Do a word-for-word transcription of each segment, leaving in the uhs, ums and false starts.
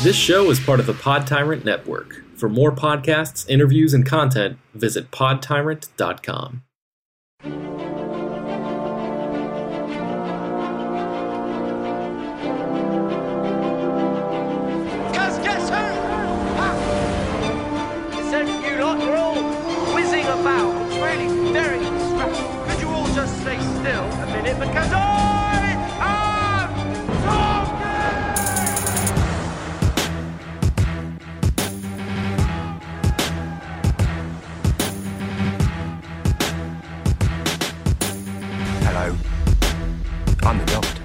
This show is part of the Pod Tyrant Network. For more podcasts, interviews, and content, visit pod tyrant dot com. Cause guess who? Ha! Said you lot are all whizzing about. It's really very distracting. Could you all just stay still a minute? Because I am talking! Hello, I'm the Doctor.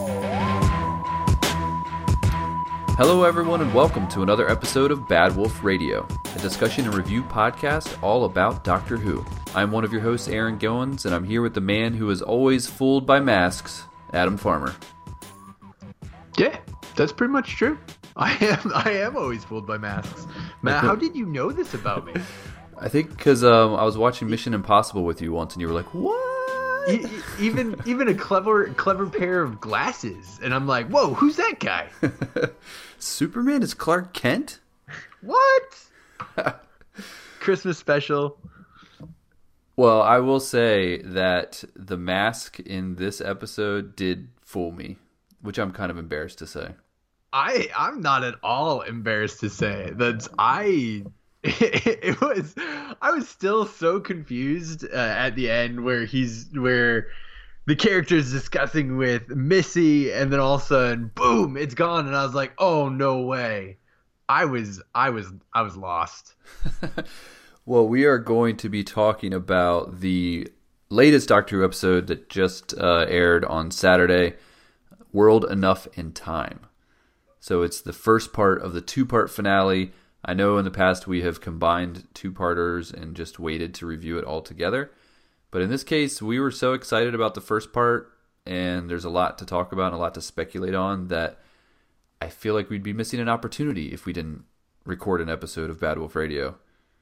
Hello, everyone, and welcome to another episode of Bad Wolf Radio, a discussion and review podcast all about Doctor Who. I'm one of your hosts, Aaron Goins, and I'm here with the man who is always fooled by masks, Adam Farmer. Yeah, that's pretty much true. I am I am always fooled by masks. Matt, how did you know this about me? I think because um, I was watching Mission Impossible with you once, and you were like, "What?" E- e- even even a clever clever pair of glasses, and I'm like, "Whoa, who's that guy?" Superman is Clark Kent? What? Christmas special. Well, I will say that the mask in this episode did fool me, which I'm kind of embarrassed to say. I I'm not at all embarrassed to say that I. It was. I was still so confused uh, at the end where he's where the character's discussing with Missy, and then all of a sudden, boom, it's gone, and I was like, oh no way. I was I was I was lost. Well, we are going to be talking about the latest Doctor Who episode that just uh, aired on Saturday, World Enough in Time. So it's the first part of the two-part finale. I know in the past we have combined two-parters and just waited to review it all together. But in this case, we were so excited about the first part, and there's a lot to talk about and a lot to speculate on, that I feel like we'd be missing an opportunity if we didn't record an episode of Bad Wolf Radio.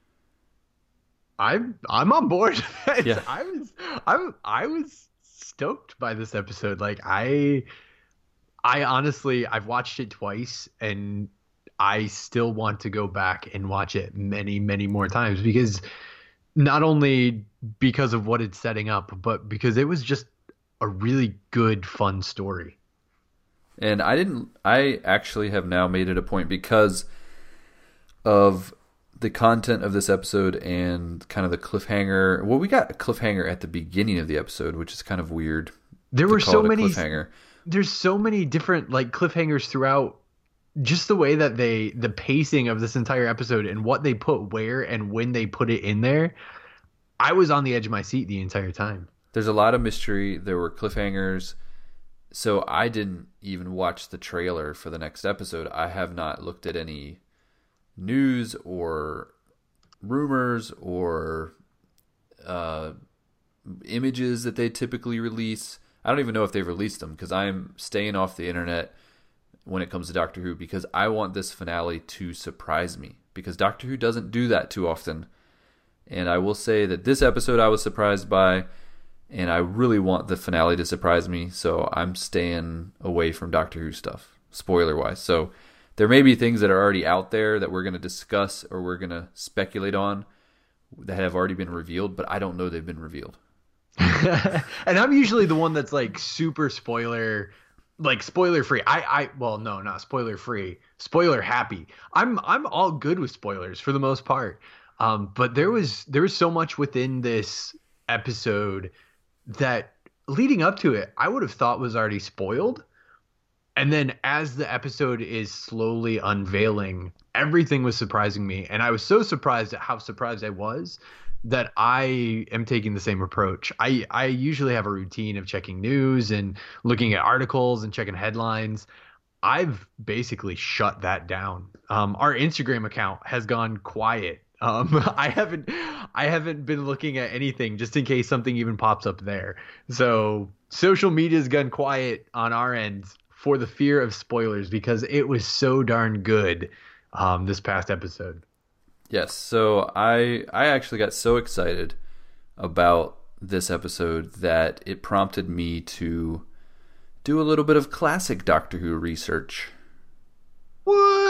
I'm I'm on board. Yeah. I was I'm I was stoked by this episode. Like I I honestly I've watched it twice, and I still want to go back and watch it many, many more times, because not only because of what it's setting up, but because it was just a really good, fun story. And I didn't, I actually have now made it a point, because of the content of this episode and kind of the cliffhanger. Well, we got a cliffhanger at the beginning of the episode, which is kind of weird. There were so many cliffhanger. There's so many different like cliffhangers throughout. Just the way that they, the pacing of this entire episode and what they put where and when they put it in there, I was on the edge of my seat the entire time. There's a lot of mystery. There were cliffhangers. So I didn't even watch the trailer for the next episode. I have not looked at any news or rumors or uh, images that they typically release. I don't even know if they've released them, because I'm staying off the internet when it comes to Doctor Who, because I want this finale to surprise me, because Doctor Who doesn't do that too often. And I will say that this episode I was surprised by, and I really want the finale to surprise me, so I'm staying away from Doctor Who stuff, spoiler-wise. So there may be things that are already out there that we're going to discuss or we're going to speculate on that have already been revealed, but I don't know they've been revealed. And I'm usually the one that's like super spoiler Like spoiler free. I, I, well, no, not spoiler free. Spoiler happy. I'm, I'm all good with spoilers for the most part. Um, but there was, there was so much within this episode that leading up to it, I would have thought was already spoiled. And then as the episode is slowly unveiling, everything was surprising me. And I was so surprised at how surprised I was that I am taking the same approach. I, I usually have a routine of checking news and looking at articles and checking headlines. I've basically shut that down. Um, our Instagram account has gone quiet. Um, I haven't, I haven't been looking at anything just in case something even pops up there. So social media's gone quiet on our end for the fear of spoilers, because it was so darn good um, this past episode. Yes, so I I actually got so excited about this episode that it prompted me to do a little bit of classic Doctor Who research. What?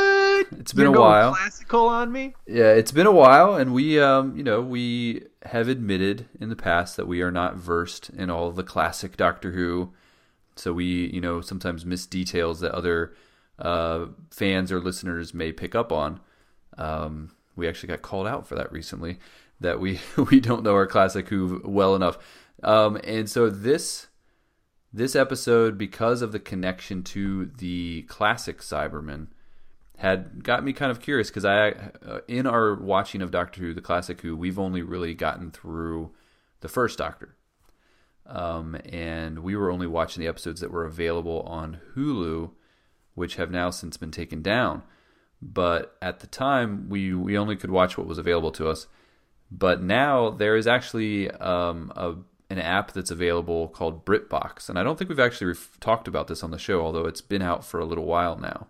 it's been You're a going while. Classical on me. Yeah, it's been a while, and we, um, you know, we have admitted in the past that we are not versed in all of the classic Doctor Who. So we, you know, sometimes miss details that other uh, fans or listeners may pick up on. Um, we actually got called out for that recently, that we we don't know our classic Who well enough. Um, and so this this episode, because of the connection to the classic Cybermen, had got me kind of curious, because I, uh, in our watching of Doctor Who, the classic Who, we've only really gotten through the first Doctor. Um, and we were only watching the episodes that were available on Hulu, which have now since been taken down. But at the time, we, we only could watch what was available to us. But now there is actually um, a, an app that's available called BritBox. And I don't think we've actually ref- talked about this on the show, although it's been out for a little while now.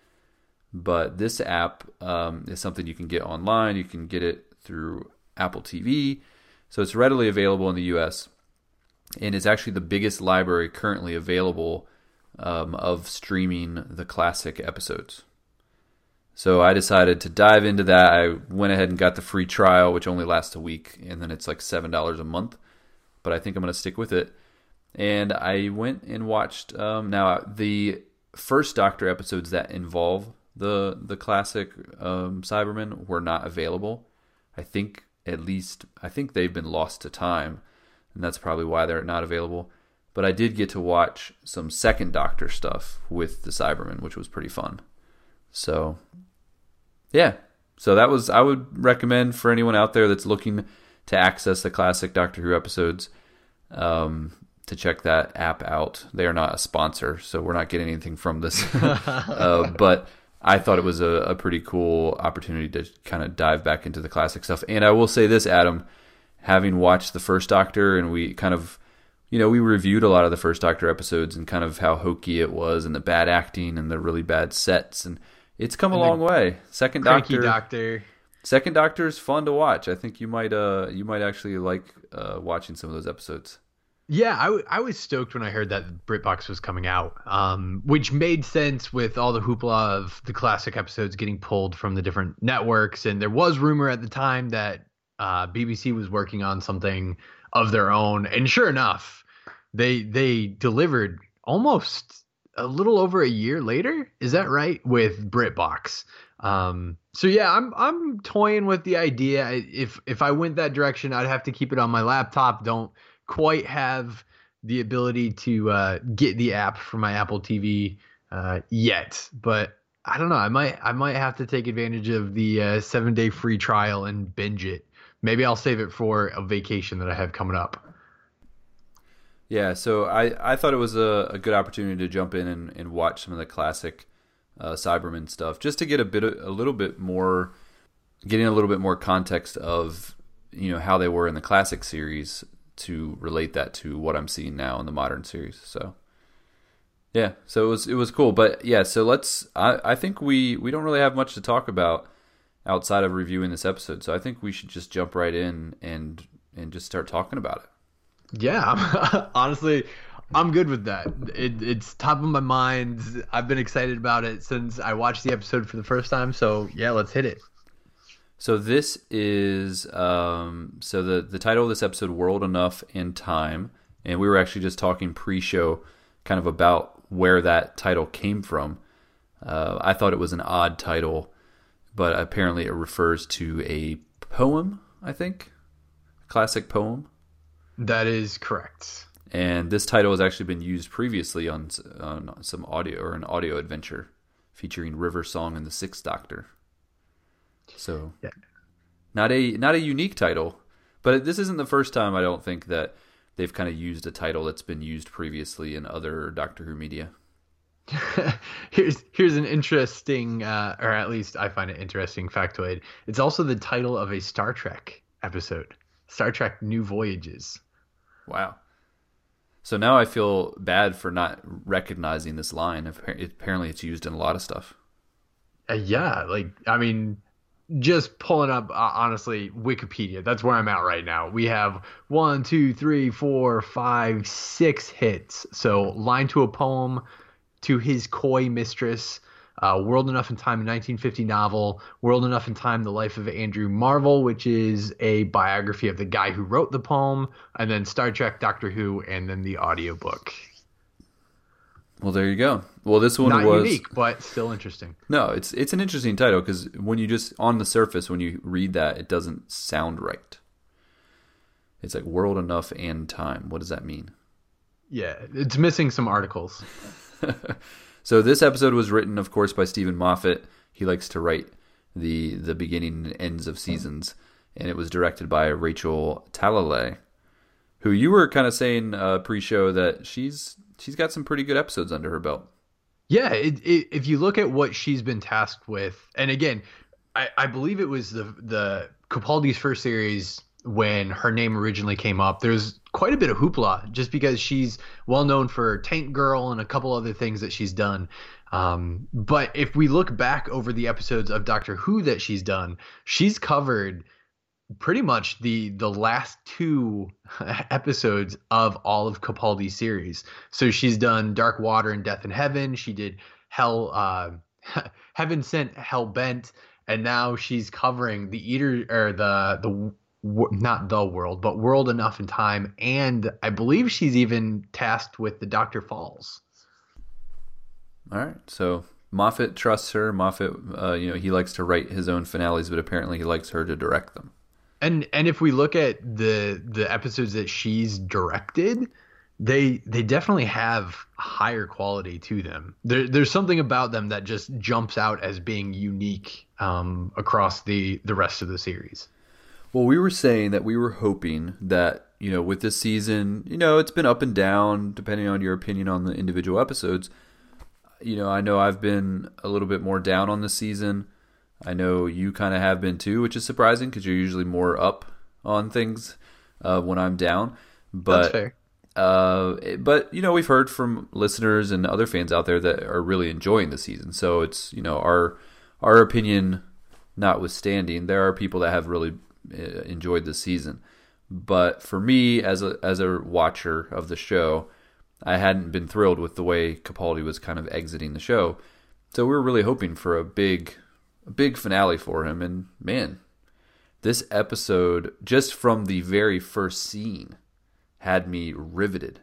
But this app um, is something you can get online. You can get it through Apple T V. So it's readily available in the U S, and it's actually the biggest library currently available um, of streaming the classic episodes. So I decided to dive into that. I went ahead and got the free trial, which only lasts a week, and then it's like seven dollars a month. But I think I'm going to stick with it. And I went and watched, um, now the first Doctor episodes that involve the the classic um, Cybermen were not available. I think at least, I think they've been lost to time, and that's probably why they're not available. But I did get to watch some second Doctor stuff with the Cybermen, which was pretty fun. So, yeah. So that was, I would recommend for anyone out there that's looking to access the classic Doctor Who episodes, um, to check that app out. They are not a sponsor, so we're not getting anything from this. uh, but I thought it was a, a pretty cool opportunity to kind of dive back into the classic stuff. And I will say this, Adam, having watched the first Doctor, and we kind of, you know, we reviewed a lot of the first Doctor episodes and kind of how hokey it was and the bad acting and the really bad sets. And it's come And a the long way. Second Cranky Doctor, Doctor. Second Doctor is fun to watch. I think you might, uh, you might actually like uh, watching some of those episodes. Yeah, I, w- I was stoked when I heard that BritBox was coming out, um, which made sense with all the hoopla of the classic episodes getting pulled from the different networks. And there was rumor at the time that uh, B B C was working on something of their own. And sure enough, they they delivered almost a little over a year later. Is that right? With BritBox. Um, so yeah, I'm I'm toying with the idea. If if I went that direction, I'd have to keep it on my laptop. Don't quite have the ability to uh, get the app for my Apple T V uh, yet, but I don't know. I might I might have to take advantage of the uh, seven day free trial and binge it. Maybe I'll save it for a vacation that I have coming up. Yeah, so I, I thought it was a, a good opportunity to jump in and, and watch some of the classic uh, Cybermen stuff, just to get a bit of, a little bit more, getting a little bit more context of, you know, how they were in the classic series, to relate that to what I'm seeing now in the modern series. So yeah, so it was it was cool. But yeah, so let's I, I think we, we don't really have much to talk about outside of reviewing this episode. So I think we should just jump right in and and just start talking about it. Yeah, I'm, honestly, I'm good with that. It, it's top of my mind. I've been excited about it since I watched the episode for the first time. So yeah, let's hit it. So this is um, so the the title of this episode, World Enough and Time, and we were actually just talking pre-show, kind of about where that title came from. Uh, I thought it was an odd title, but apparently it refers to a poem. I think, a classic poem. That is correct. And this title has actually been used previously on, on some audio or an audio adventure featuring River Song and the Sixth Doctor. So, yeah. not a not a unique title, but this isn't the first time, I don't think, that they've kind of used a title that's been used previously in other Doctor Who media. here's here's an interesting, uh, or at least I find it interesting factoid. It's also the title of a Star Trek episode, Star Trek New Voyages. Wow. So now I feel bad for not recognizing this line. Apparently it's used in a lot of stuff. Uh, yeah, like, I mean, just pulling up, uh, honestly, Wikipedia. That's where I'm at right now. We have one, two, three, four, five, six hits. So, line to a poem, to his coy mistress, uh, World Enough in Time, a nineteen fifty novel, World Enough in Time, The Life of Andrew Marvell, which is a biography of the guy who wrote the poem, and then Star Trek, Doctor Who, and then the audiobook. Well, there you go. Well, this one Not was unique, but still interesting. No, it's it's an interesting title because when you just on the surface when you read that, it doesn't sound right. It's like World Enough and Time. What does that mean? Yeah, it's missing some articles. So this episode was written, of course, by Stephen Moffat. He likes to write the the beginning and ends of seasons, and it was directed by Rachel Talalay, who you were kind of saying uh, pre-show that she's she's got some pretty good episodes under her belt. Yeah, it, it, if you look at what she's been tasked with, and again, I, I believe it was the the Capaldi's first series when her name originally came up. There's quite a bit of hoopla just because she's well known for Tank Girl and a couple other things that she's done. Um, but if we look back over the episodes of Doctor Who that she's done, she's covered pretty much the the last two episodes of all of Capaldi's series. So she's done Dark Water and Death in Heaven. She did Hell, uh, Heaven Sent, Hell Bent, and now she's covering the Eater or the the not the world, but World Enough in Time, and I believe she's even tasked with the Doctor Falls. All right, so Moffat trusts her. Moffat, uh, you know, he likes to write his own finales, but apparently he likes her to direct them. And and if we look at the the episodes that she's directed, they they definitely have higher quality to them. There there's something about them that just jumps out as being unique um, across the the rest of the series. Well, we were saying that we were hoping that, you know, with this season, you know, it's been up and down depending on your opinion on the individual episodes. You know, I know I've been a little bit more down on the season. I know you kind of have been too, which is surprising because you're usually more up on things uh, when I'm down. But, That's fair. Uh, but, you know, we've heard from listeners and other fans out there that are really enjoying the season. So it's, you know, our our opinion notwithstanding, there are people that have really enjoyed the season. But for me, as a as a watcher of the show, I hadn't been thrilled with the way Capaldi was kind of exiting the show. So we were really hoping for a big a big finale for him. And man, this episode, just from the very first scene, had me riveted.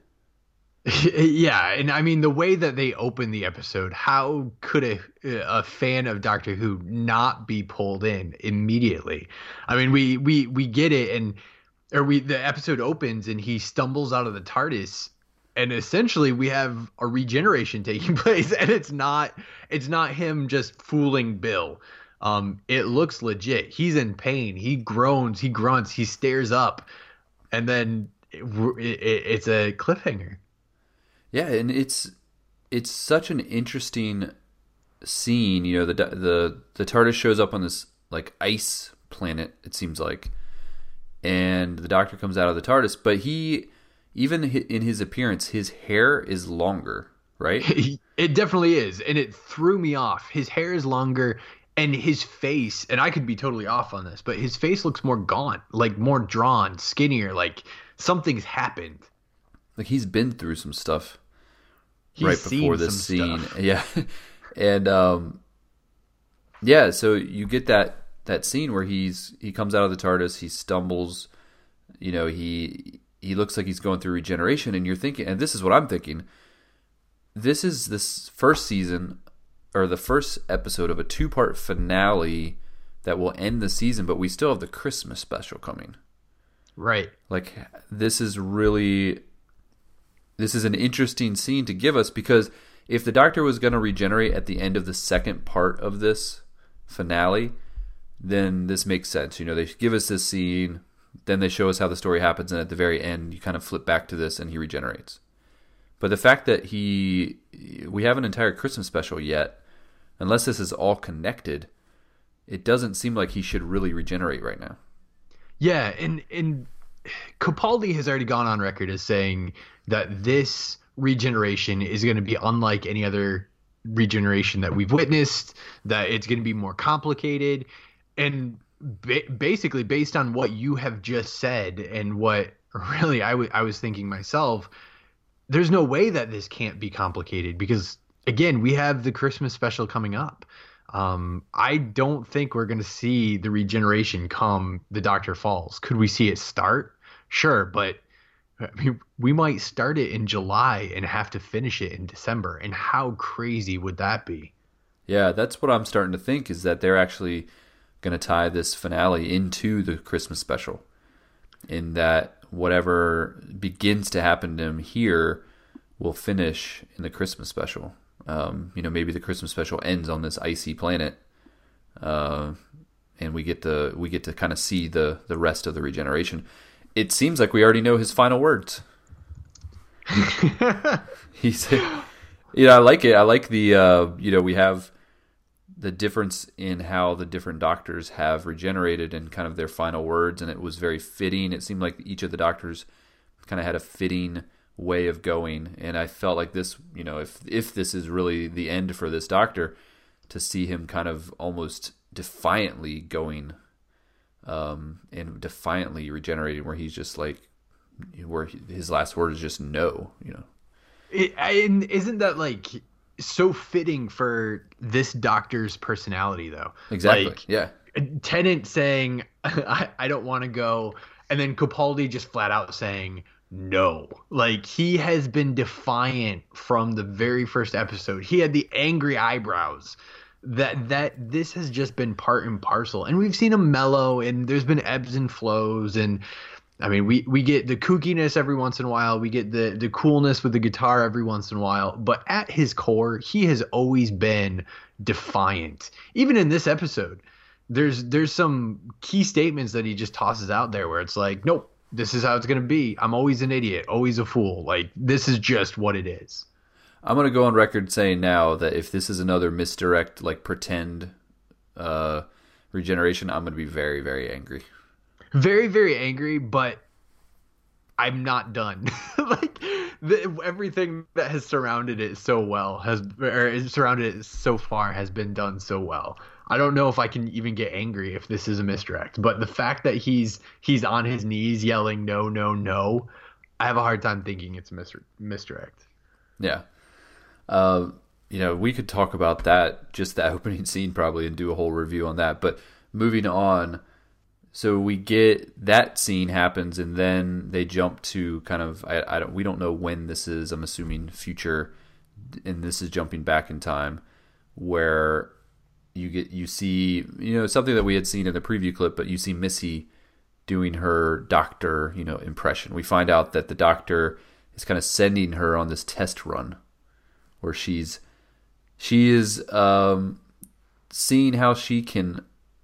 Yeah, and I mean, the way that they open the episode, how could a, a fan of Doctor Who not be pulled in immediately? I mean, we we we get it, and or we the episode opens and he stumbles out of the TARDIS, and essentially we have a regeneration taking place, and it's not it's not him just fooling Bill. Um, it looks legit. He's in pain. He groans. He grunts. He stares up, and then it, it, it's a cliffhanger. Yeah, and it's it's such an interesting scene. You know, the the the TARDIS shows up on this like ice planet, it seems like, and the Doctor comes out of the TARDIS. But he, even in his appearance, his hair is longer, right? It definitely is, and it threw me off. His hair is longer, and his face, and I could be totally off on this, but his face looks more gaunt, like more drawn, skinnier, like something's happened. Like he's been through some stuff. He's right before this scene. Stuff. Yeah. And um yeah, so you get that that scene where he's he comes out of the TARDIS, he stumbles, you know, he he looks like he's going through regeneration, and you're thinking, and this is what I'm thinking, this is this first season or the first episode of a two-part finale that will end the season, but we still have the Christmas special coming. Right. Like this is really This is an interesting scene to give us, because if the Doctor was going to regenerate at the end of the second part of this finale, then this makes sense. You know, they give us this scene, then they show us how the story happens, and at the very end, you kind of flip back to this and he regenerates. But the fact that he, we have an entire Christmas special yet, unless this is all connected, it doesn't seem like he should really regenerate right now. Yeah, and and Capaldi has already gone on record as saying that this regeneration is going to be unlike any other regeneration that we've witnessed, that it's going to be more complicated, and ba- basically based on what you have just said and what really I, w- I was thinking myself, there's no way that this can't be complicated, because again, we have the Christmas special coming up. Um, I don't think we're going to see the regeneration come the Doctor falls. Could we see it start? Sure, but I mean, we might start it in July and have to finish it in December. And how crazy would that be? Yeah, that's what I'm starting to think, is that they're actually going to tie this finale into the Christmas special, in that whatever begins to happen to him here will finish in the Christmas special. Um, you know, maybe the Christmas special ends on this icy planet, uh, and we get to we get to kind of see the the rest of the regeneration. It seems like we already know his final words. He's, you know, I like it. I like the, uh, you know, we have the difference in how the different doctors have regenerated and kind of their final words, and it was very fitting. It seemed like each of the doctors kind of had a fitting way of going, and I felt like this, you know, if if this is really the end for this doctor, to see him kind of almost defiantly going, um, and defiantly regenerating, where he's just like, where his last word is just no, you know. It, and isn't that like so fitting for this doctor's personality, though? Exactly. Like, yeah. Tennant saying, I, I don't want to go. And then Capaldi just flat out saying no. Like, he has been defiant from the very first episode. He had the angry eyebrows. That that this has just been part and parcel. And we've seen him mellow, and there's been ebbs and flows. And I mean, we, we get the kookiness every once in a while. We get the, the coolness with the guitar every once in a while. But at his core, he has always been defiant. Even in this episode, there's there's some key statements that he just tosses out there where it's like, nope, this is how it's going to be. I'm always an idiot, always a fool. Like, this is just what it is. I'm going to go on record saying now that if this is another misdirect, like pretend uh, regeneration, I'm going to be very, very angry. Very, very angry, but I'm not done. Like, the, everything that has surrounded it so well has, or surrounded it so far has been done so well. I don't know if I can even get angry if this is a misdirect, but the fact that he's he's on his knees yelling no, no, no, I have a hard time thinking it's a mis- misdirect. Yeah. Uh, you know, we could talk about that, just that opening scene probably, and do a whole review on that. But moving on, so we get that scene happens, and then they jump to kind of I, I don't we don't know when this is. I'm assuming future, and this is jumping back in time, where you get you see you know something that we had seen in the preview clip, but you see Missy doing her doctor you know impression. We find out that the doctor is kind of sending her on this test run, where she's she is um, seeing how she can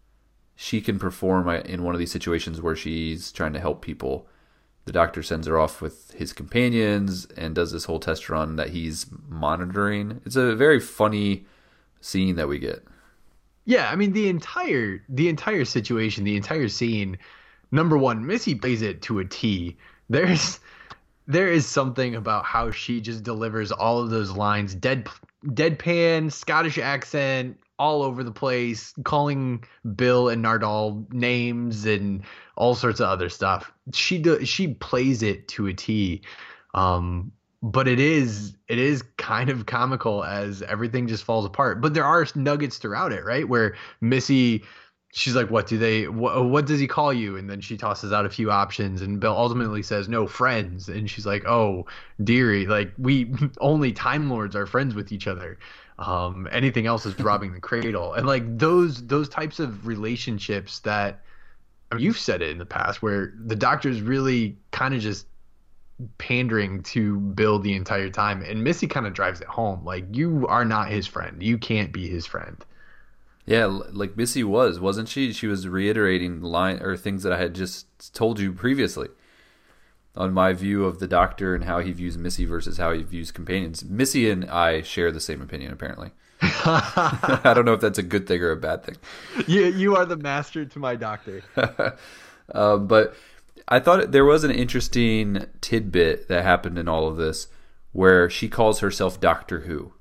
she can perform in one of these situations where she's trying to help people. The doctor sends her off with his companions and does this whole test run that he's monitoring. It's a very funny scene that we get. Yeah, I mean the entire the entire situation, the entire scene. Number one, Missy plays it to a T. There's there is something about how she just delivers all of those lines, dead deadpan, Scottish accent, all over the place, calling Bill and Nardole names and all sorts of other stuff. She do, she plays it to a T. Um, But it is it is kind of comical as everything just falls apart. But there are nuggets throughout it, right? Where Missy, she's like, what do they, what, what does he call you? And then she tosses out a few options, and Bill ultimately says, no, friends. And she's like, oh, dearie, like, we only Time Lords are friends with each other. Um, anything else is robbing the cradle. And like those those types of relationships that, I mean, you've said it in the past, where the doctor's really kind of just pandering to Bill the entire time, and Missy kind of drives it home. Like, you are not his friend. You can't be his friend. Yeah, like Missy was, wasn't she? She was reiterating line or things that I had just told you previously on my view of the doctor and how he views Missy versus how he views companions. Missy and I share the same opinion, apparently. I don't know if that's a good thing or a bad thing. You you are the master to my doctor. um, but I thought there was an interesting tidbit that happened in all of this, where she calls herself Doctor Who.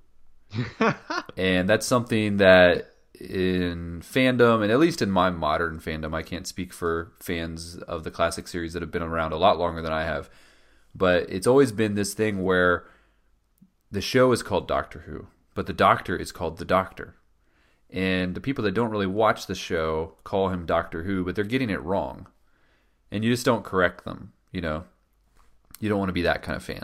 And that's something that in fandom, and at least in my modern fandom, I can't speak for fans of the classic series that have been around a lot longer than I have, but it's always been this thing where the show is called Doctor Who, but the Doctor is called the Doctor. And the people that don't really watch the show call him Doctor Who, but they're getting it wrong. And you just don't correct them, you know. You don't want to be that kind of fan.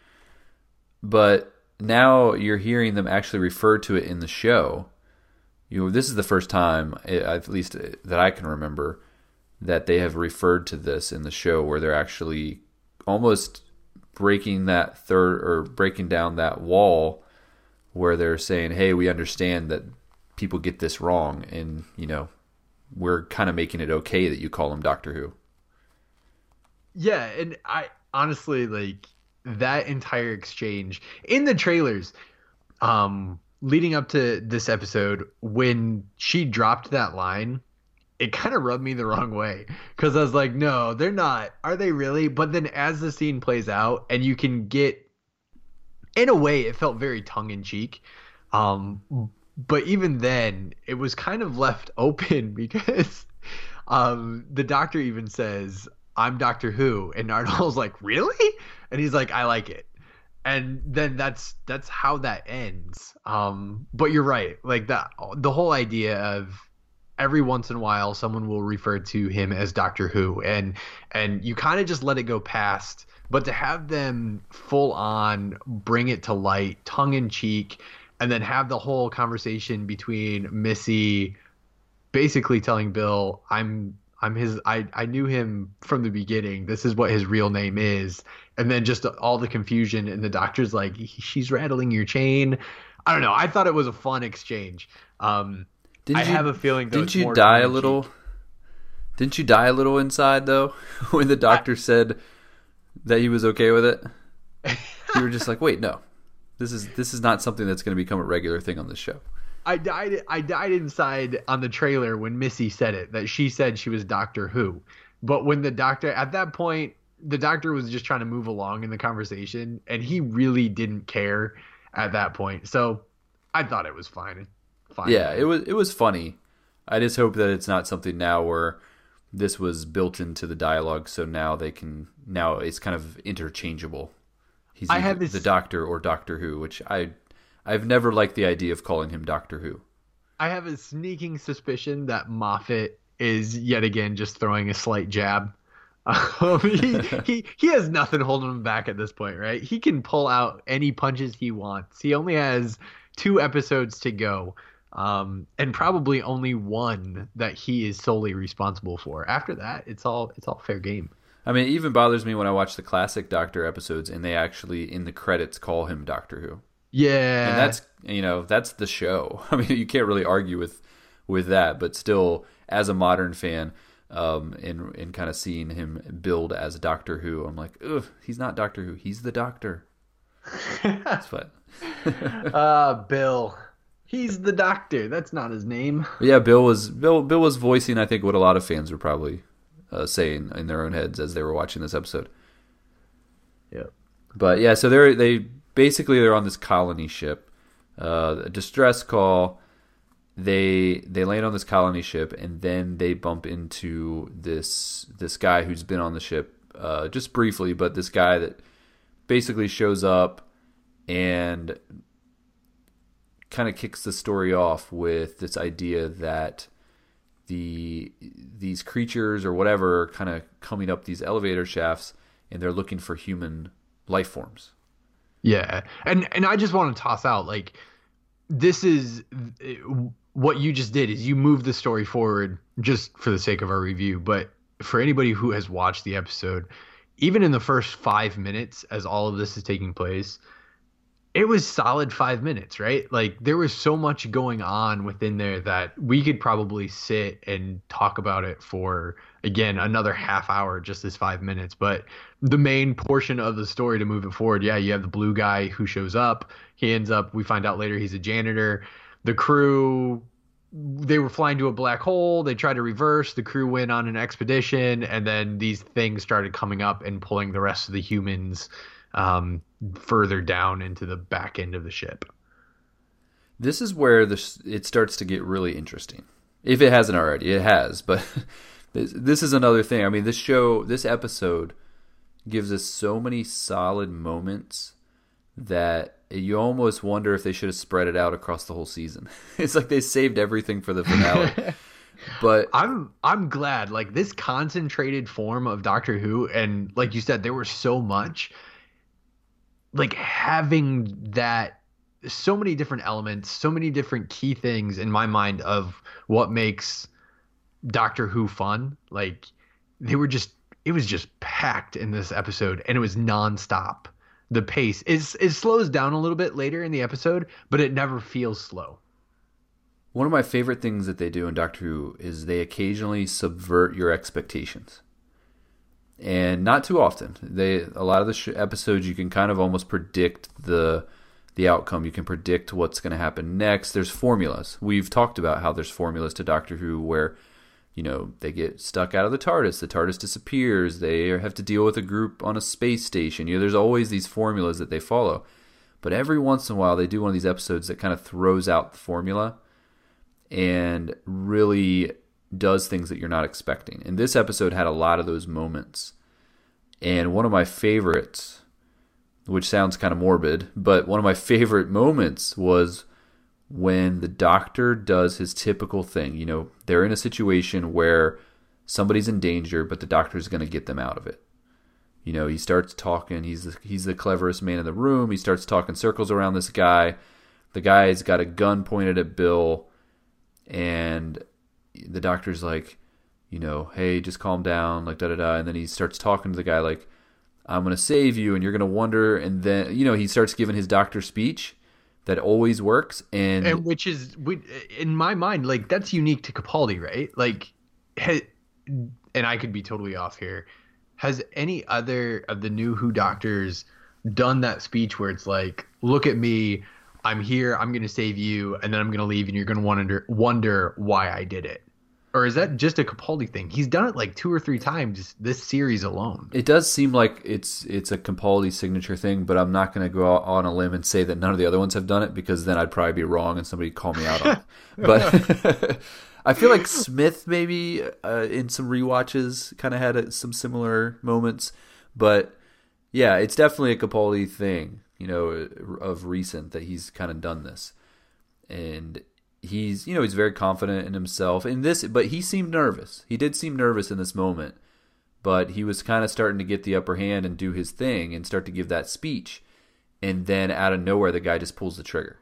But now you're hearing them actually refer to it in the show. You know, this is the first time, at least that I can remember, that they have referred to this in the show, where they're actually almost breaking that third or breaking down that wall where they're saying, hey, we understand that people get this wrong, and, you know, we're kind of making it okay that you call him Doctor Who. Yeah, and I honestly, like, that entire exchange in the trailers, um, leading up to this episode, when she dropped that line, it kind of rubbed me the wrong way, because I was like, no, they're not. Are they really? But then as the scene plays out, and you can get, in a way, it felt very tongue-in-cheek. Um, but even then, it was kind of left open, because um, the Doctor even says, I'm Doctor Who. And Nardol's like, really? And he's like, I like it. And then that's that's how that ends. Um, but you're right. Like, that, the whole idea of every once in a while someone will refer to him as Doctor Who, and and you kind of just let it go past. But to have them full on bring it to light, tongue in cheek, and then have the whole conversation between Missy basically telling Bill, I'm I'm his I, I knew him from the beginning. This is what his real name is. And then just all the confusion, and the Doctor's like, she's rattling your chain. I don't know. I thought it was a fun exchange. Um Didn't I you, have a feeling though, didn't it's you more die a tongue-in-cheek. little? Didn't you die a little inside though when the Doctor I, said that he was okay with it? You were just like, wait, no, this is this is not something that's going to become a regular thing on this show. I died. I died inside on the trailer when Missy said it. That she said she was Doctor Who, but when the Doctor, at that point, the Doctor was just trying to move along in the conversation, and he really didn't care at that point. So I thought it was fine. Fine. Yeah, it was it was funny. I just hope that it's not something now where this was built into the dialogue, so now they can now it's kind of interchangeable. He's I either have this, the Doctor or Doctor Who, which I I've never liked the idea of calling him Doctor Who. I have a sneaking suspicion that Moffat is yet again just throwing a slight jab. Um, he, he he has nothing holding him back at this point, right? He can pull out any punches he wants. He only has two episodes to go. Um, and probably only one that he is solely responsible for. After that, it's all it's all fair game. I mean, it even bothers me when I watch the classic Doctor episodes and they actually in the credits call him Doctor Who. Yeah, and that's you know that's the show. I mean, you can't really argue with with that. But still, as a modern fan, um, and and kind of seeing him build as Doctor Who, I'm like, ugh, he's not Doctor Who. He's the Doctor. That's what. uh, Bill. He's the Doctor. That's not his name. Yeah, Bill was Bill. Bill was voicing, I think, what a lot of fans were probably uh, saying in their own heads as they were watching this episode. Yeah. But yeah, so they're they basically they're on this colony ship, uh, a distress call. They they land on this colony ship, and then they bump into this this guy who's been on the ship uh, just briefly, but this guy that basically shows up and kind of kicks the story off with this idea that the these creatures or whatever are kind of coming up these elevator shafts, and they're looking for human life forms. Yeah, and and I just want to toss out, like, this is what you just did is you moved the story forward just for the sake of our review, but for anybody who has watched the episode, even in the first five minutes as all of this is taking place, it was solid five minutes, right? Like, there was so much going on within there that we could probably sit and talk about it for, again, another half hour, just this five minutes. But the main portion of the story to move it forward, yeah, you have the blue guy who shows up. He ends up, we find out later, he's a janitor. The crew, they were flying to a black hole. They tried to reverse. The crew went on an expedition, and then these things started coming up and pulling the rest of the humans um, further down into the back end of the ship. This is where this it starts to get really interesting. If it hasn't already, it has. But this, this is another thing. I mean, this show, this episode gives us so many solid moments that you almost wonder if they should have spread it out across the whole season. It's like they saved everything for the finale. But I'm I'm glad, like, this concentrated form of Doctor Who, and like you said, there was so much, like, having that, so many different elements, so many different key things in my mind of what makes Doctor Who fun. Like, they were just, it was just packed in this episode, and it was nonstop. The pace is it slows down a little bit later in the episode, but it never feels slow. One of my favorite things that they do in Doctor Who is they occasionally subvert your expectations. And not too often. They a lot of the sh- episodes you can kind of almost predict the the outcome. You can predict what's going to happen next. There's formulas. We've talked about how there's formulas to Doctor Who where, you know, they get stuck out of the TARDIS. The TARDIS disappears. They have to deal with a group on a space station. You know, there's always these formulas that they follow. But every once in a while, they do one of these episodes that kind of throws out the formula and really does things that you're not expecting. And this episode had a lot of those moments. And one of my favorites, which sounds kind of morbid, but one of my favorite moments was when the Doctor does his typical thing. You know, they're in a situation where somebody's in danger, but the Doctor's going to get them out of it. You know, he starts talking. He's the, he's the cleverest man in the room. He starts talking circles around this guy. The guy's got a gun pointed at Bill, and the Doctor's like, you know, hey, just calm down, like da-da-da. And then he starts talking to the guy like, I'm going to save you, and you're going to wonder. And then, you know, he starts giving his Doctor speech that always works. And, and which is, in my mind, like, that's unique to Capaldi, right? Like, and I could be totally off here. Has any other of the new Who Doctors done that speech where it's like, look at me, I'm here, I'm going to save you, and then I'm going to leave, and you're going to wonder, wonder why I did it? Or is that just a Capaldi thing? He's done it like two or three times this series alone. It does seem like it's it's a Capaldi signature thing, but I'm not going to go out on a limb and say that none of the other ones have done it, because then I'd probably be wrong and somebody'd call me out on it. But I feel like Smith maybe uh, in some rewatches kind of had a, some similar moments. But yeah, it's definitely a Capaldi thing, you know, of recent that he's kind of done this. And he's, you know, he's very confident in himself in this, but he seemed nervous. He did seem nervous in this moment, but he was kind of starting to get the upper hand and do his thing and start to give that speech. And then out of nowhere, the guy just pulls the trigger.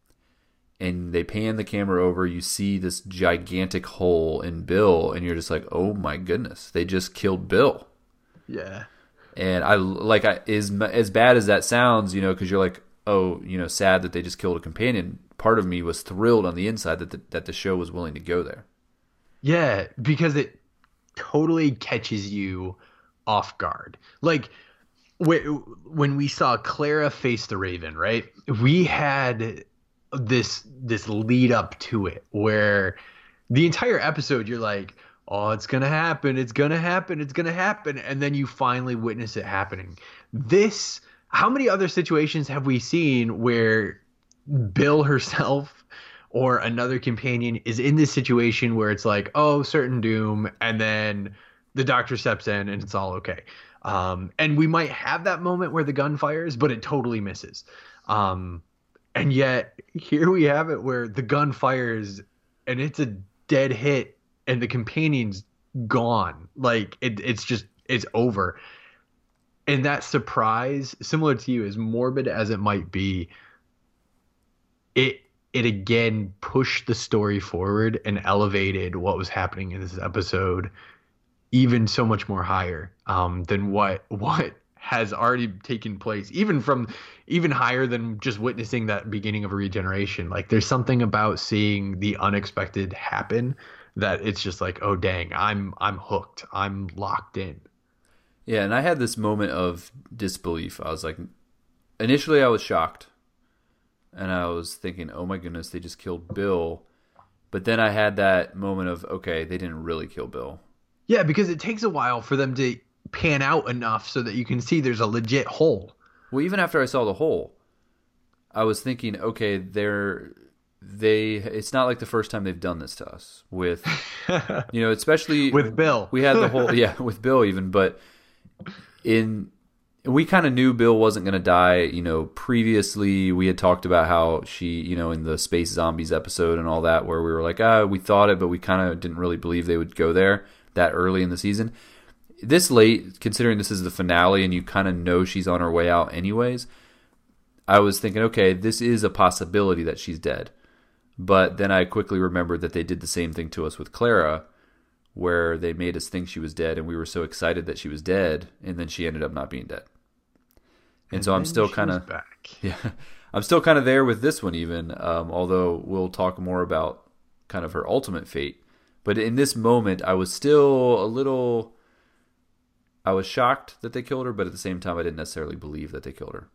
And they pan the camera over. You see this gigantic hole in Bill, and you're just like, oh my goodness, they just killed Bill. Yeah. And I like, I is as bad as that sounds, you know, because you're like, oh, you know, sad that they just killed a companion. Part of me was thrilled on the inside that the, that the show was willing to go there. Yeah, because it totally catches you off guard. Like when we saw Clara face the Raven, right? We had this this lead up to it where the entire episode you're like, oh, it's gonna happen, it's gonna happen, it's gonna happen, and then you finally witness it happening. This, how many other situations have we seen where Bill herself or another companion is in this situation where it's like, oh, certain doom, and then the Doctor steps in and it's all okay. Um, and we might have that moment where the gun fires, but it totally misses. Um, and yet here we have it where the gun fires and it's a dead hit and the companion's gone. Like it, it's just, it's over. And that surprise, similar to you, as morbid as it might be, It it again pushed the story forward and elevated what was happening in this episode even so much more higher um, than what what has already taken place, even from even higher than just witnessing that beginning of a regeneration. Like there's something about seeing the unexpected happen that it's just like, oh dang, I'm I'm hooked, I'm locked in. Yeah, and I had this moment of disbelief. I was like, initially I was shocked. And I was thinking, oh my goodness, they just killed Bill. But then I had that moment of, okay, they didn't really kill Bill. Yeah, because it takes a while for them to pan out enough so that you can see there's a legit hole. Well, even after I saw the hole, I was thinking, okay, they're they. It's not like the first time they've done this to us with, you know, especially with Bill. We had the whole, yeah, with Bill even, but in. we kind of knew Bill wasn't going to die. You know, previously we had talked about how she, you know, in the Space Zombies episode and all that, where we were like, ah, we thought it, but we kind of didn't really believe they would go there that early in the season. This late, considering this is the finale and you kind of know she's on her way out anyways, I was thinking, okay, this is a possibility that she's dead. But then I quickly remembered that they did the same thing to us with Clara, where they made us think she was dead, and we were so excited that she was dead, and then she ended up not being dead. And, and so I'm still kind of yeah, I'm still kind of there with this one even, um, although we'll talk more about kind of her ultimate fate. But in this moment, I was still a little, I was shocked that they killed her, but at the same time, I didn't necessarily believe that they killed her.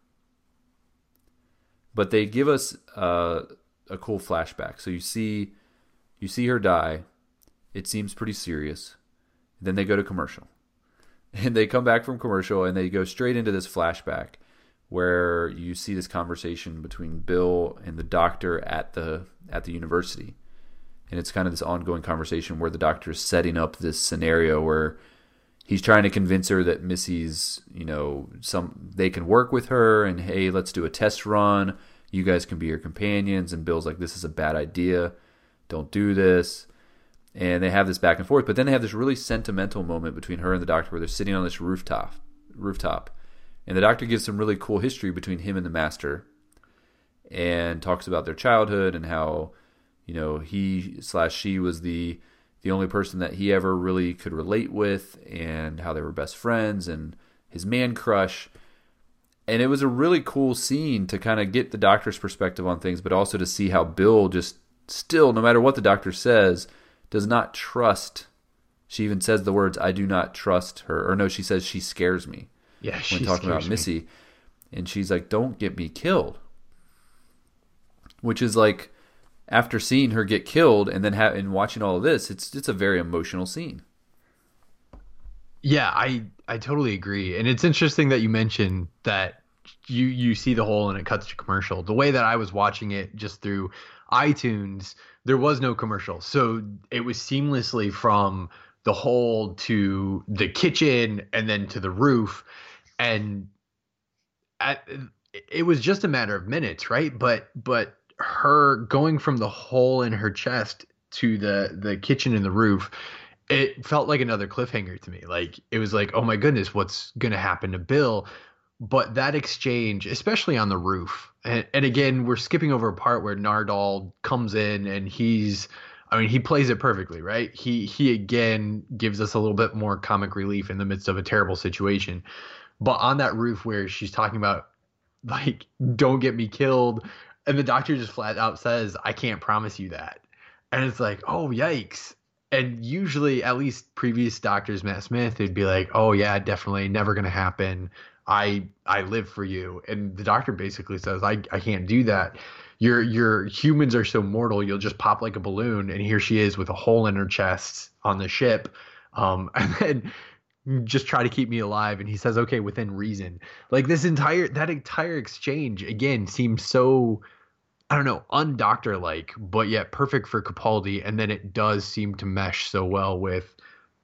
But they give us uh, a cool flashback. So you see, you see her die. It seems pretty serious. Then they go to commercial. And they come back from commercial and they go straight into this flashback where you see this conversation between Bill and the doctor at the at the university. And it's kind of this ongoing conversation where the doctor is setting up this scenario where he's trying to convince her that Missy's, you know, some they can work with her and, hey, let's do a test run. You guys can be her companions. And Bill's like, this is a bad idea. Don't do this. And they have this back and forth, but then they have this really sentimental moment between her and the doctor where they're sitting on this rooftop, rooftop, and the doctor gives some really cool history between him and the master, and talks about their childhood and how, you know, he slash she was the the only person that he ever really could relate with, and how they were best friends, and his man crush. And it was a really cool scene to kind of get the doctor's perspective on things, but also to see how Bill just still, no matter what the doctor says, does not trust. She even says the words, I do not trust her. Or no, she says she scares me. Yeah, she when talking about me. Missy. And she's like, don't get me killed. Which is like, after seeing her get killed and then ha- and watching all of this, it's it's a very emotional scene. Yeah, I I totally agree. And it's interesting that you mentioned that you you see the hole and it cuts to commercial. The way that I was watching it just through iTunes, there was no commercial. So it was seamlessly from the hole to the kitchen and then to the roof. And at, it was just a matter of minutes, right? But but her going from the hole in her chest to the, the kitchen and the roof, it felt like another cliffhanger to me. Like, it was like, oh my goodness, what's going to happen to Bill? But that exchange, especially on the roof, and, and again, we're skipping over a part where Nardole comes in and he's, I mean, he plays it perfectly, right? He he again gives us a little bit more comic relief in the midst of a terrible situation. But on that roof where she's talking about, like, don't get me killed, and the doctor just flat out says, I can't promise you that. And it's like, oh, yikes. And usually, at least previous doctors, Matt Smith, would be like, oh, yeah, definitely, never going to happen. I I live for you. And the doctor basically says, I, I can't do that. Your your humans are so mortal, you'll just pop like a balloon. And here she is with a hole in her chest on the ship. Um, and then just try to keep me alive. And he says, okay, within reason. Like, this entire, that entire exchange, again, seems so, I don't know, undoctor-like, but yet perfect for Capaldi. And then it does seem to mesh so well with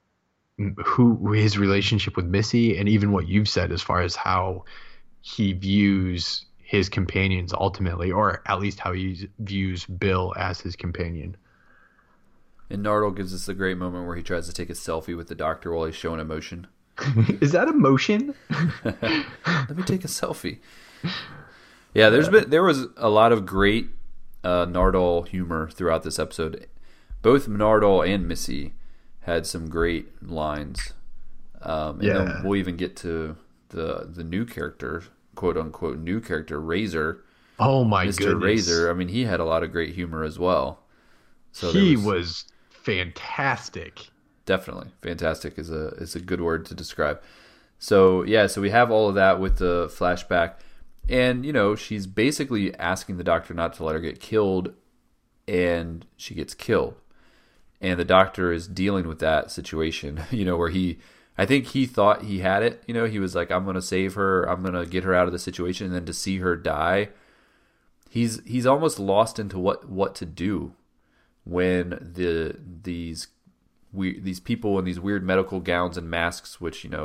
who his relationship with Missy, and even what you've said as far as how he views his companions ultimately, or at least how he views Bill as his companion. And Nardole gives us a great moment where he tries to take a selfie with the doctor while he's showing emotion. Is that emotion? Let me take a selfie. Yeah, there's been there was a lot of great uh, Nardole humor throughout this episode. Both Nardole and Missy had some great lines. Um, and yeah. then we'll even get to the the new character, quote unquote new character, Razor. Oh my Mister goodness. Razor. I mean, he had a lot of great humor as well. So he was, was fantastic. Definitely. Fantastic is a is a good word to describe. So yeah, so we have all of that with the flashback. And, you know, she's basically asking the doctor not to let her get killed, and she gets killed. And the doctor is dealing with that situation, you know, where he, I think he thought he had it. You know, he was like, I'm going to save her. I'm going to get her out of the situation. And then to see her die, he's he's almost lost into what, what to do when the these we, these people in these weird medical gowns and masks, which, you know,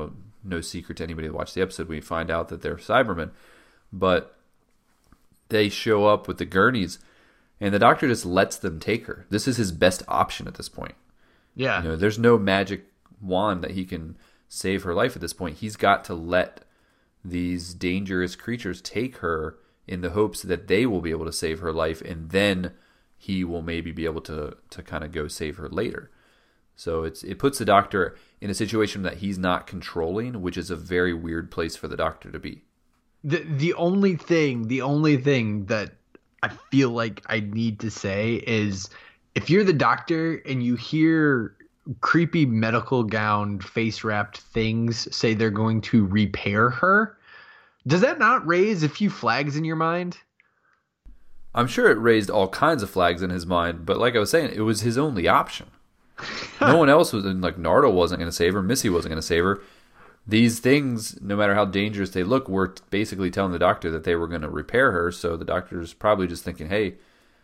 no secret to anybody that watched the episode. We find out that they're Cybermen, but they show up with the gurneys, and the Doctor just lets them take her. This is his best option at this point. Yeah. You know, there's no magic wand that he can save her life at this point. He's got to let these dangerous creatures take her in the hopes that they will be able to save her life, and then he will maybe be able to to kind of go save her later. So it's it puts the Doctor in a situation that he's not controlling, which is a very weird place for the Doctor to be. The the only thing, the only thing that I feel like I need to say is, if you're the Doctor and you hear creepy medical gown, face wrapped things say they're going to repair her, does that not raise a few flags in your mind? I'm sure it raised all kinds of flags in his mind, but like I was saying, it was his only option. No one else was, like Nardole wasn't going to save her, Missy wasn't going to save her. These things, no matter how dangerous they look, were basically telling the Doctor that they were going to repair her. So the Doctor's probably just thinking, hey,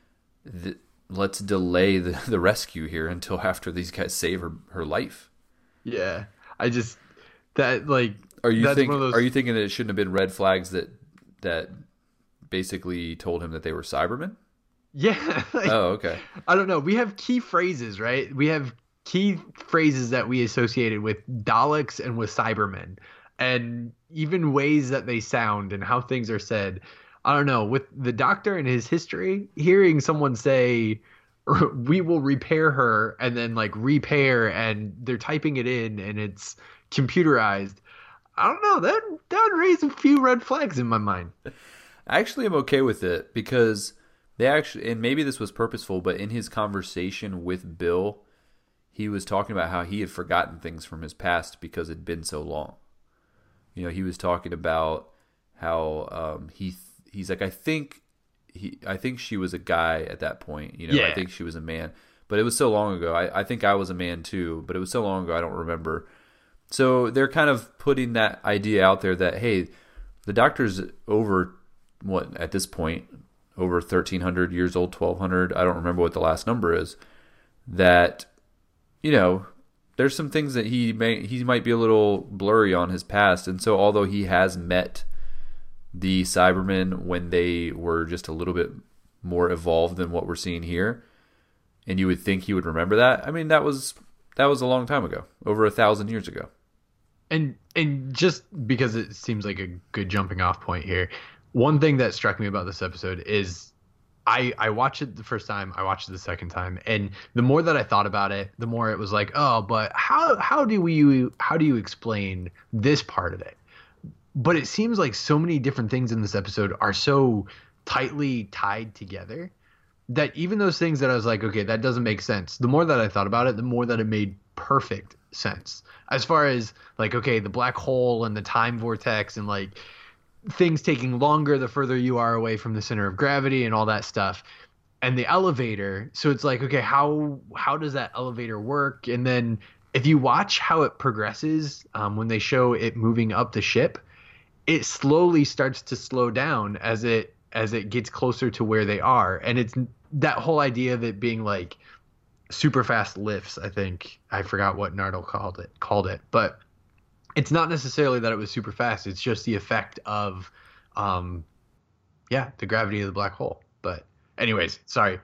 th- let's delay the, the rescue here until after these guys save her, her life. Yeah, I just that like. Are you that's think? one of those... Are you thinking that it shouldn't have been red flags that that basically told him that they were Cybermen? Yeah. Like, oh, okay. I don't know. We have key phrases, right? We have key phrases that we associated with Daleks and with Cybermen, and even ways that they sound and how things are said. I don't know. With the Doctor and his history, hearing someone say, "We will repair her," and then like repair, and they're typing it in, and it's computerized. I don't know. That that would raise a few red flags in my mind. Actually, I'm okay with it because they actually, and maybe this was purposeful, but in his conversation with Bill, he was talking about how he had forgotten things from his past because it'd been so long. You know, he was talking about how um, he he's like, I think he I think she was a guy at that point. You know, Yeah. I think she was a man, but it was so long ago. I, I think I was a man too, but it was so long ago I don't remember. So they're kind of putting that idea out there that, hey, the Doctor's over, what, at this point, over thirteen hundred years old, twelve hundred, I don't remember what the last number is, that, you know, there's some things that he may he might be a little blurry on his past. And so although he has met the Cybermen when they were just a little bit more evolved than what we're seeing here, and you would think he would remember that, I mean, that was that was a long time ago, over a thousand years ago. And and just because it seems like a good jumping off point here, one thing that struck me about this episode is I I watched it the first time, I watched it the second time, and the more that I thought about it, the more it was like, oh, but how how do we how do you explain this part of it? But it seems like so many different things in this episode are so tightly tied together that even those things that I was like, okay, that doesn't make sense, the more that I thought about it, the more that it made perfect sense. As far as like, okay, the black hole and the time vortex and like things taking longer the further you are away from the center of gravity and all that stuff, and the elevator. So it's like, okay, how how does that elevator work? And then if you watch how it progresses, um, when they show it moving up the ship, it slowly starts to slow down as it as it gets closer to where they are. And it's that whole idea of it being like super fast lifts. I think I forgot what Nardole called it called it, but it's not necessarily that it was super fast. It's just the effect of, um, yeah, the gravity of the black hole. But anyways, sorry.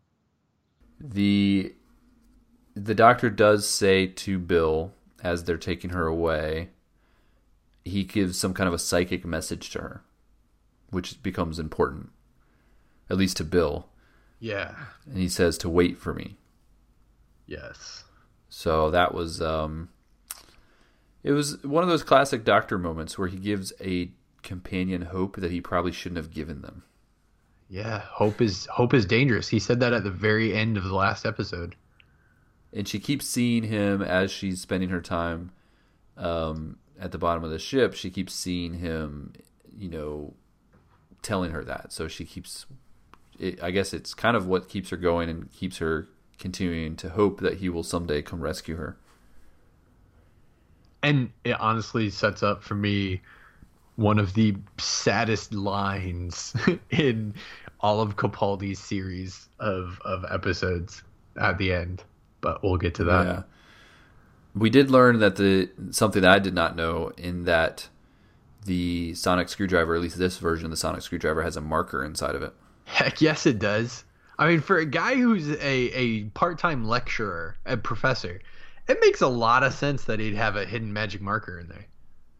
The the Doctor does say to Bill as they're taking her away, he gives some kind of a psychic message to her, which becomes important, at least to Bill. Yeah. And he says to wait for me. Yes. So that was, um, it was one of those classic Doctor moments where he gives a companion hope that he probably shouldn't have given them. Yeah, hope is hope is dangerous. He said that at the very end of the last episode. And she keeps seeing him as she's spending her time um, at the bottom of the ship. She keeps seeing him, you know, telling her that. So she keeps, it, I guess it's kind of what keeps her going and keeps her continuing to hope that he will someday come rescue her. And it honestly sets up for me one of the saddest lines in all of Capaldi's series of, of episodes at the end. But we'll get to that. Yeah. We did learn that the something that I did not know in that the sonic screwdriver, at least this version of the sonic screwdriver, has a marker inside of it. Heck yes, it does. I mean, for a guy who's a, a part-time lecturer, a professor, it makes a lot of sense that he'd have a hidden magic marker in there.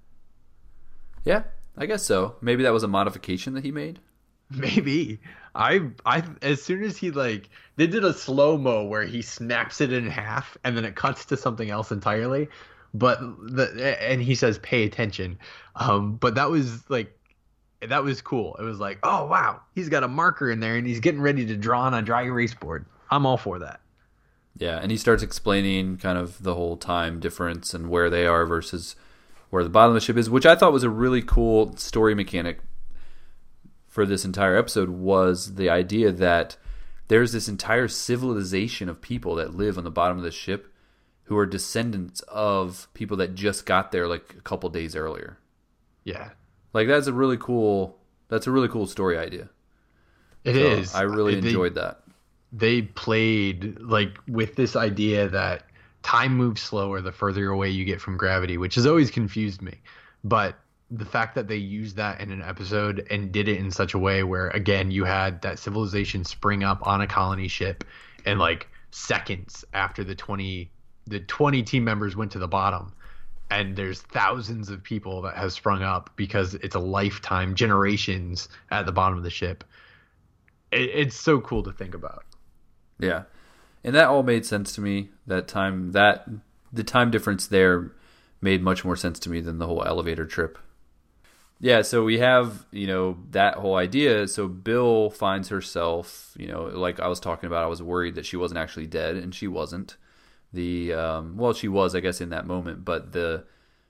Yeah, I guess so. Maybe that was a modification that he made. Maybe. I I as soon as he like they did a slow-mo where he snaps it in half and then it cuts to something else entirely, but the and he says pay attention. Um but that was like that was cool. It was like, "Oh wow, he's got a marker in there and he's getting ready to draw on a dry erase board." I'm all for that. Yeah, and he starts explaining kind of the whole time difference and where they are versus where the bottom of the ship is, which I thought was a really cool story mechanic for this entire episode, was the idea that there's this entire civilization of people that live on the bottom of the ship who are descendants of people that just got there like a couple days earlier. Yeah. Like that's a really cool that's a really cool story idea. It so is. I really they, enjoyed that. They played like with this idea that time moves slower the further away you get from gravity, which has always confused me. But the fact that they used that in an episode and did it in such a way where, again, you had that civilization spring up on a colony ship and like seconds after the twenty the twenty team members went to the bottom, and there's thousands of people that have sprung up because it's a lifetime, generations at the bottom of the ship. It, it's so cool to think about. Yeah. And that all made sense to me. That time, that the time difference there made much more sense to me than the whole elevator trip. Yeah, so we have, you know, that whole idea. So Bill finds herself, you know, like I was talking about, I was worried that she wasn't actually dead, and she wasn't. The um, well, she was, I guess, in that moment, but the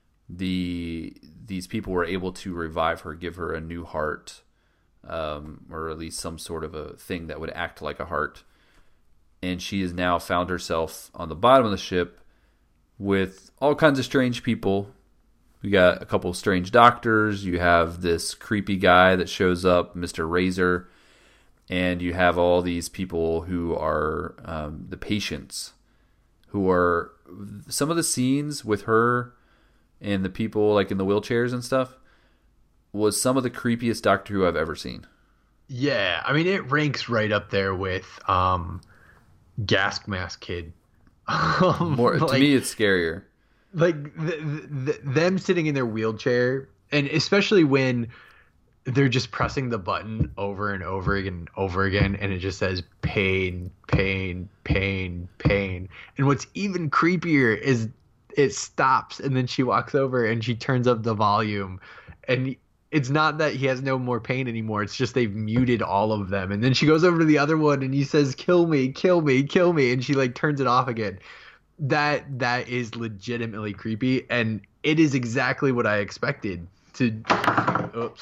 the these people were able to revive her, give her a new heart, um, or at least some sort of a thing that would act like a heart. And she has now found herself on the bottom of the ship with all kinds of strange people. We got a couple of strange doctors. You have this creepy guy that shows up, Mister Razor. And you have all these people who are um, the patients, who are some of the scenes with her and the people like in the wheelchairs and stuff was some of the creepiest Doctor Who I've ever seen. Yeah, I mean, it ranks right up there with um, Gas Mask Kid. Um, More to like, me, it's scarier. Like the, the, them sitting in their wheelchair, and especially when they're just pressing the button over and over again and over again, and it just says pain, pain, pain, pain. And what's even creepier is it stops, and then she walks over and she turns up the volume, and it's not that he has no more pain anymore. It's just they've muted all of them. And then she goes over to the other one and he says, kill me, kill me, kill me. And she like turns it off again. That that is legitimately creepy. And it is exactly what I expected to. Oops.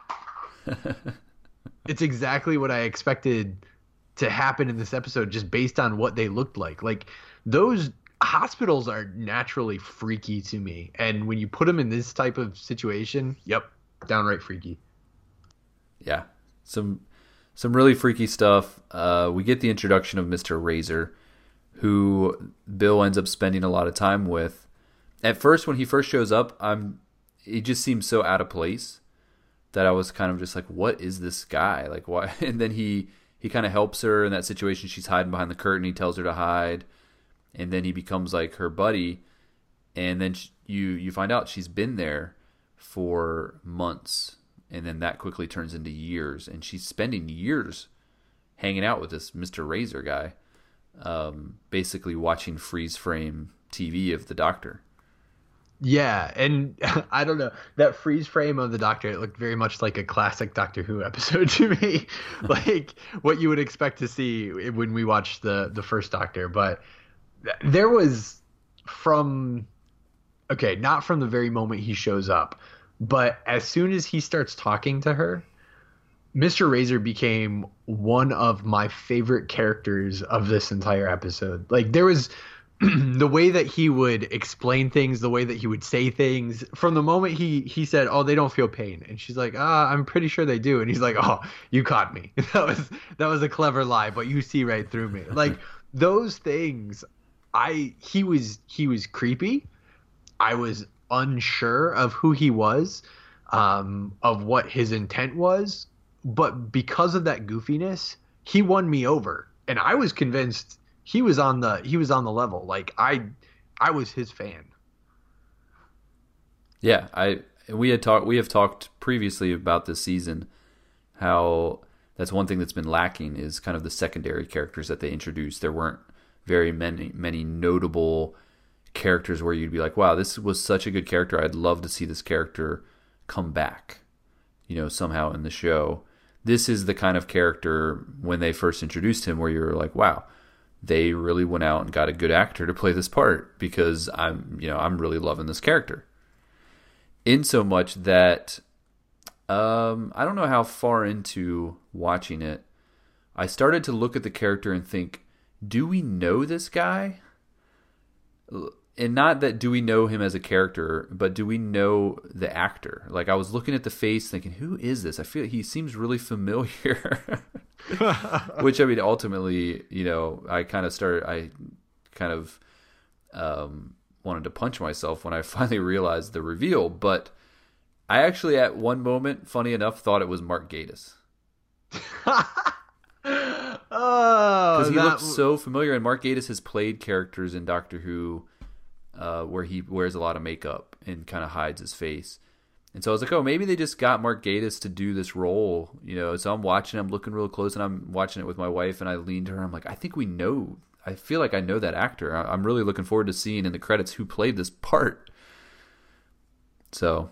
It's exactly what I expected to happen in this episode, just based on what they looked like. Like those hospitals are naturally freaky to me. And when you put them in this type of situation, yep. Downright freaky. Yeah, some some really freaky stuff. Uh, we get the introduction of Mister Razor, who Bill ends up spending a lot of time with. At first, when he first shows up, I'm he just seems so out of place that I was kind of just like, "What is this guy? Like, why?" And then he he kind of helps her in that situation. She's hiding behind the curtain. He tells her to hide, and then he becomes like her buddy. And then she, you you find out she's been there for months, and then that quickly turns into years, and she's spending years hanging out with this Mister Razor guy, um, basically watching freeze frame T V of the Doctor. Yeah, and I don't know, that freeze frame of the Doctor, it looked very much like a classic Doctor Who episode to me, like what you would expect to see when we watched the the first Doctor. But there was from okay, not from the very moment he shows up, but as soon as he starts talking to her, Mister Razor became one of my favorite characters of this entire episode. Like there was the way that he would explain things, the way that he would say things. From the moment he he said, "Oh, they don't feel pain," and she's like, "Ah, I'm pretty sure they do," and he's like, "Oh, you caught me." That was that was a clever lie, but you see right through me. Like those things I he was he was creepy. I was unsure of who he was, um, of what his intent was, but because of that goofiness, he won me over, and I was convinced he was on the he was on the level. Like I, I was his fan. Yeah, I we had talked we have talked previously about this season, how that's one thing that's been lacking is kind of the secondary characters that they introduced. There weren't very many many notable characters where you'd be like, wow, this was such a good character. I'd love to see this character come back, you know, somehow in the show. This is the kind of character when they first introduced him where you're like, wow, they really went out and got a good actor to play this part, because I'm, you know, I'm really loving this character. In so much that um, I don't know how far into watching it, I started to look at the character and think, do we know this guy? And not that do we know him as a character, but do we know the actor? Like, I was looking at the face thinking, who is this? I feel he seems really familiar. Which, I mean, ultimately, you know, I kind of started, I kind of um, wanted to punch myself when I finally realized the reveal. But I actually, at one moment, funny enough, thought it was Mark Gatiss. Oh, because he that... looked so familiar, and Mark Gatiss has played characters in Doctor Who uh, where he wears a lot of makeup and kind of hides his face. And so I was like, oh, maybe they just got Mark Gatiss to do this role, you know. So I'm watching, I'm looking real close, and I'm watching it with my wife, and I leaned to her. I'm like, I think we know. I feel like I know that actor. I'm really looking forward to seeing in the credits who played this part. So,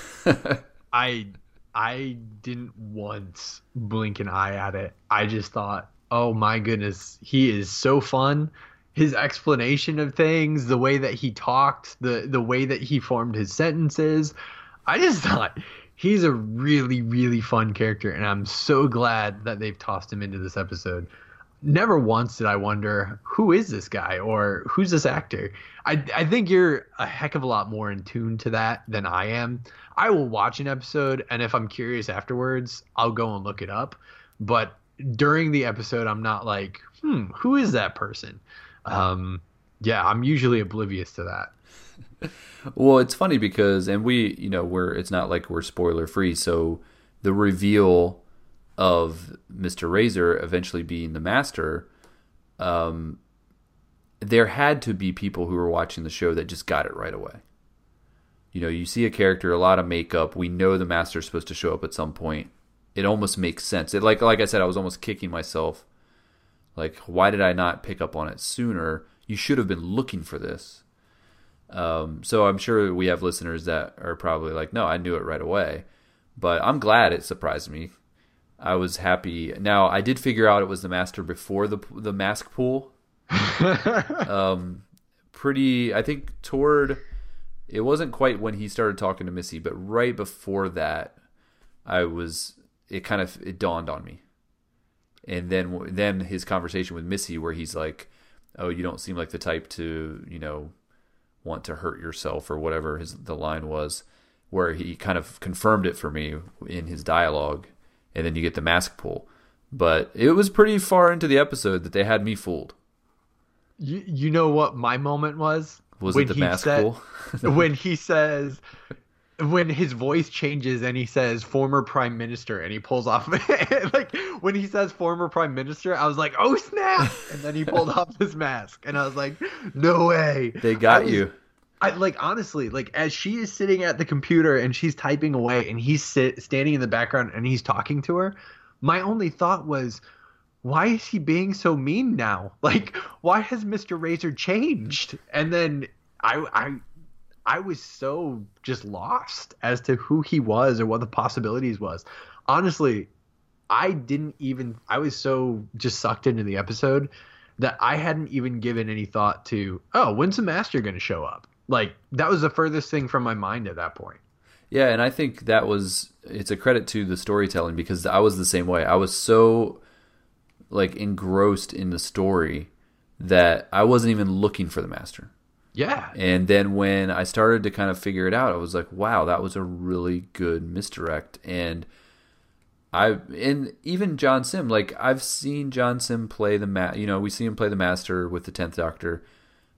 I I didn't once blink an eye at it. I just thought, oh my goodness, he is so fun. His explanation of things, the way that he talked, the the way that he formed his sentences. I just thought he's a really, really fun character, and I'm so glad that they've tossed him into this episode. Never once did I wonder, who is this guy or who's this actor? I, I think you're a heck of a lot more in tune to that than I am. I will watch an episode, and if I'm curious afterwards, I'll go and look it up. But during the episode, I'm not like, hmm, who is that person? Um, yeah, I'm usually oblivious to that. Well, it's funny because, and we, you know, we're, it's not like we're spoiler free. So the reveal of Mister Razor eventually being the Master, um, there had to be people who were watching the show that just got it right away. You know, you see a character, a lot of makeup. We know the Master's supposed to show up at some point. It almost makes sense. It, like, like I said, I was almost kicking myself. Like, why did I not pick up on it sooner? You should have been looking for this. Um, so I'm sure we have listeners that are probably like, no, I knew it right away. But I'm glad it surprised me. I was happy. Now, I did figure out it was the Master before the the mask pull. um, pretty, I think toward, it wasn't quite when he started talking to Missy, but right before that, I was, it kind of, it dawned on me. And then, then his conversation with Missy where he's like, oh, you don't seem like the type to, you know, want to hurt yourself or whatever his the line was, where he kind of confirmed it for me in his dialogue. And then you get the mask pull. But it was pretty far into the episode that they had me fooled. You you know what my moment was? Was when it the he mask said, pull? When he says, when his voice changes and he says former prime minister and he pulls off, like when he says former prime minister, I was like, oh snap. And then he pulled off his mask and I was like, no way. They got was, you. I like, honestly, like as she is sitting at the computer and she's typing away and he's sit, standing in the background and he's talking to her, my only thought was, why is he being so mean now? Like, why has Mister Razor changed? And then I, I, I was so just lost as to who he was or what the possibilities was. Honestly, I didn't even, I was so just sucked into the episode that I hadn't even given any thought to, oh, when's the Master going to show up? Like, that was the furthest thing from my mind at that point. Yeah, and I think that was, it's a credit to the storytelling because I was the same way. I was so, like, engrossed in the story that I wasn't even looking for the Master. Yeah. And then when I started to kind of figure it out, I was like, wow, that was a really good misdirect. And I, and even John Sim, like, I've seen John Sim play the, ma- you know, we see him play the Master with the tenth Doctor.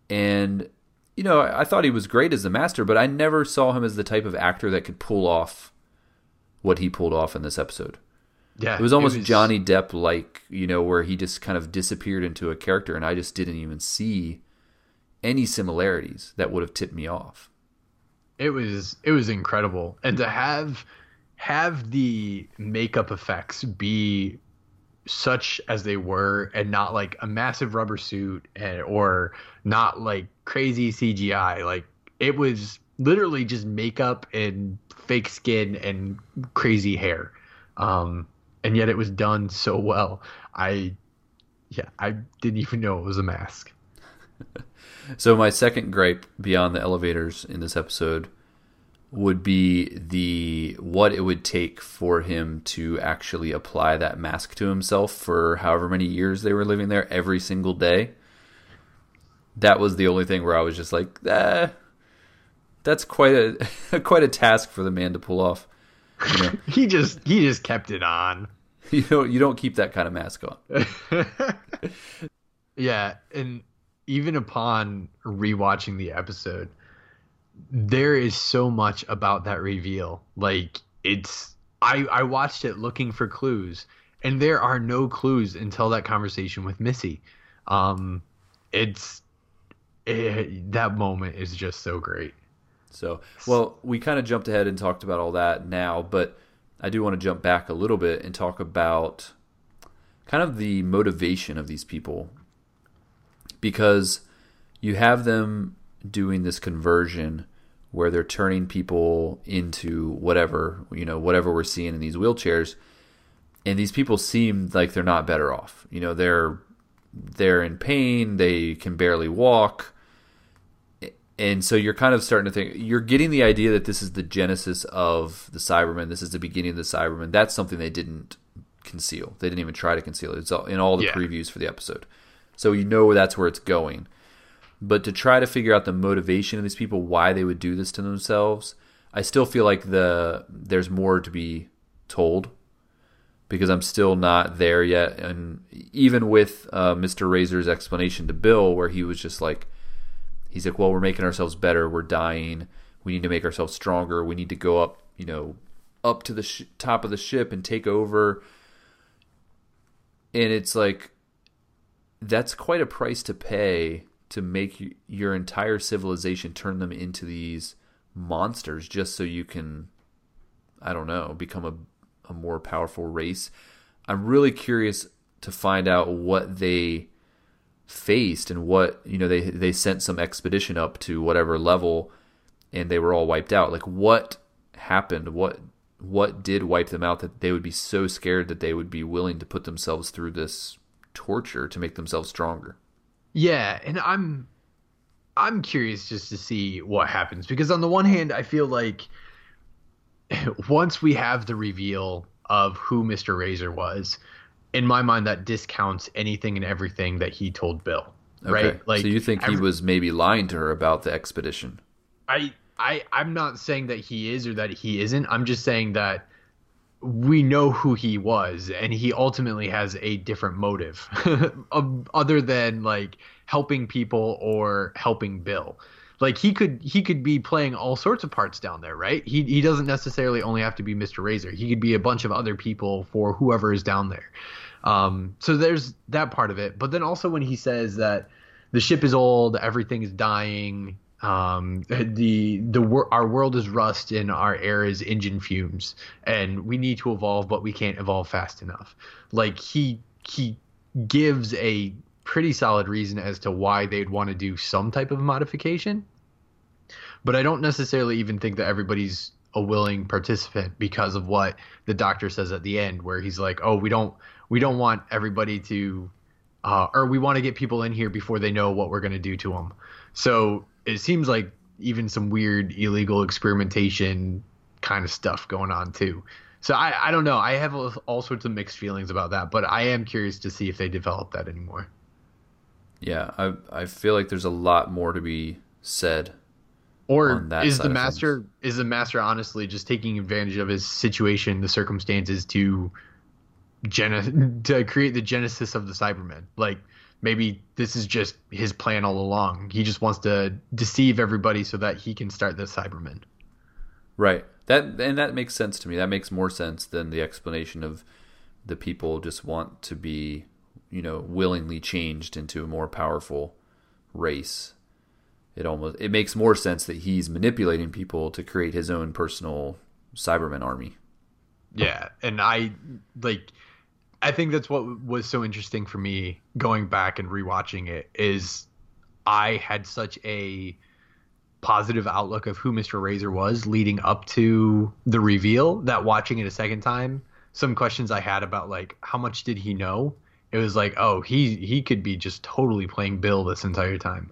And, you know, I, I thought he was great as the Master, but I never saw him as the type of actor that could pull off what he pulled off in this episode. Yeah, it was almost it was... Johnny Depp-like, you know, where he just kind of disappeared into a character, and I just didn't even see any similarities that would have tipped me off. It was it was incredible, and to have have the makeup effects be such as they were, and not like a massive rubber suit, and or not like crazy C G I. Like, it was literally just makeup and fake skin and crazy hair. Um, and yet it was done so well. I, yeah, I didn't even know it was a mask. So my second gripe beyond the elevators in this episode would be the what it would take for him to actually apply that mask to himself for however many years they were living there every single day. That was the only thing where I was just like, ah, that's quite a quite a task for the man to pull off. You know? he just he just kept it on. You don't you don't keep that kind of mask on. Yeah, and even upon rewatching the episode, there is so much about that reveal. Like, it's I I watched it looking for clues, and there are no clues until that conversation with Missy. Um, it's it, that moment is just so great. So, well, we kind of jumped ahead and talked about all that now, but I do want to jump back a little bit and talk about kind of the motivation of these people, because you have them doing this conversion where they're turning people into whatever, you know, whatever we're seeing in these wheelchairs, and these people seem like they're not better off. You know, they're they're in pain, they can barely walk. And so you're kind of starting to think, you're getting the idea that this is the genesis of the Cybermen. This is the beginning of the Cybermen. That's something they didn't conceal. They didn't even try to conceal it. It's all, in all the yeah. previews for the episode. So you know that's where it's going. But to try to figure out the motivation of these people, why they would do this to themselves, I still feel like the there's more to be told, because I'm still not there yet. And even with uh, Mister Razor's explanation to Bill, where he was just like, he's like, well, we're making ourselves better. We're dying. We need to make ourselves stronger. We need to go up, you know, up to the sh- top of the ship and take over. And it's like, that's quite a price to pay to make y- your entire civilization turn them into these monsters just so you can, I don't know, become a, a more powerful race. I'm really curious to find out what they faced and what, you know, they they sent some expedition up to whatever level and they were all wiped out. Like, what happened? What what did wipe them out that they would be so scared that they would be willing to put themselves through this torture to make themselves stronger? Yeah, and I'm I'm curious just to see what happens, because on the one hand, I feel like once we have the reveal of who Mister Razor was, in my mind, that discounts anything and everything that he told Bill. Right? Okay. Like, so you think every, he was maybe lying to her about the expedition? I, I, I'm not saying that he is or that he isn't. I'm just saying that we know who he was, and he ultimately has a different motive other than like helping people or helping Bill. Like, he could he could be playing all sorts of parts down there, right? He he doesn't necessarily only have to be Mister Razor. He could be a bunch of other people for whoever is down there. Um, so there's that part of it. But then also when he says that the ship is old, everything is dying, um, the the our world is rust and our air is engine fumes, and we need to evolve, but we can't evolve fast enough. Like, he he gives a pretty solid reason as to why they'd want to do some type of modification. But I don't necessarily even think that everybody's a willing participant because of what the doctor says at the end, where he's like, oh, we don't we don't want everybody to uh, or we want to get people in here before they know what we're going to do to them. So it seems like even some weird illegal experimentation kind of stuff going on too. So I, I don't know. I have all sorts of mixed feelings about that, but I am curious to see if they develop that anymore. Yeah, I I feel like there's a lot more to be said. Or is the master is the master honestly just taking advantage of his situation, the circumstances, to gen- to create the genesis of the Cybermen? Like, maybe this is just his plan all along. He just wants to deceive everybody so that he can start the Cybermen. Right. That and that makes sense to me. That makes more sense than the explanation of the people just want to be, you know, willingly changed into a more powerful race. It almost it makes more sense that he's manipulating people to create his own personal Cybermen army. Yeah, and I like I think that's what was so interesting for me going back and rewatching it is I had such a positive outlook of who Mister Razor was leading up to the reveal that watching it a second time, some questions I had about like how much did he know? It was like, oh, he he could be just totally playing Bill this entire time.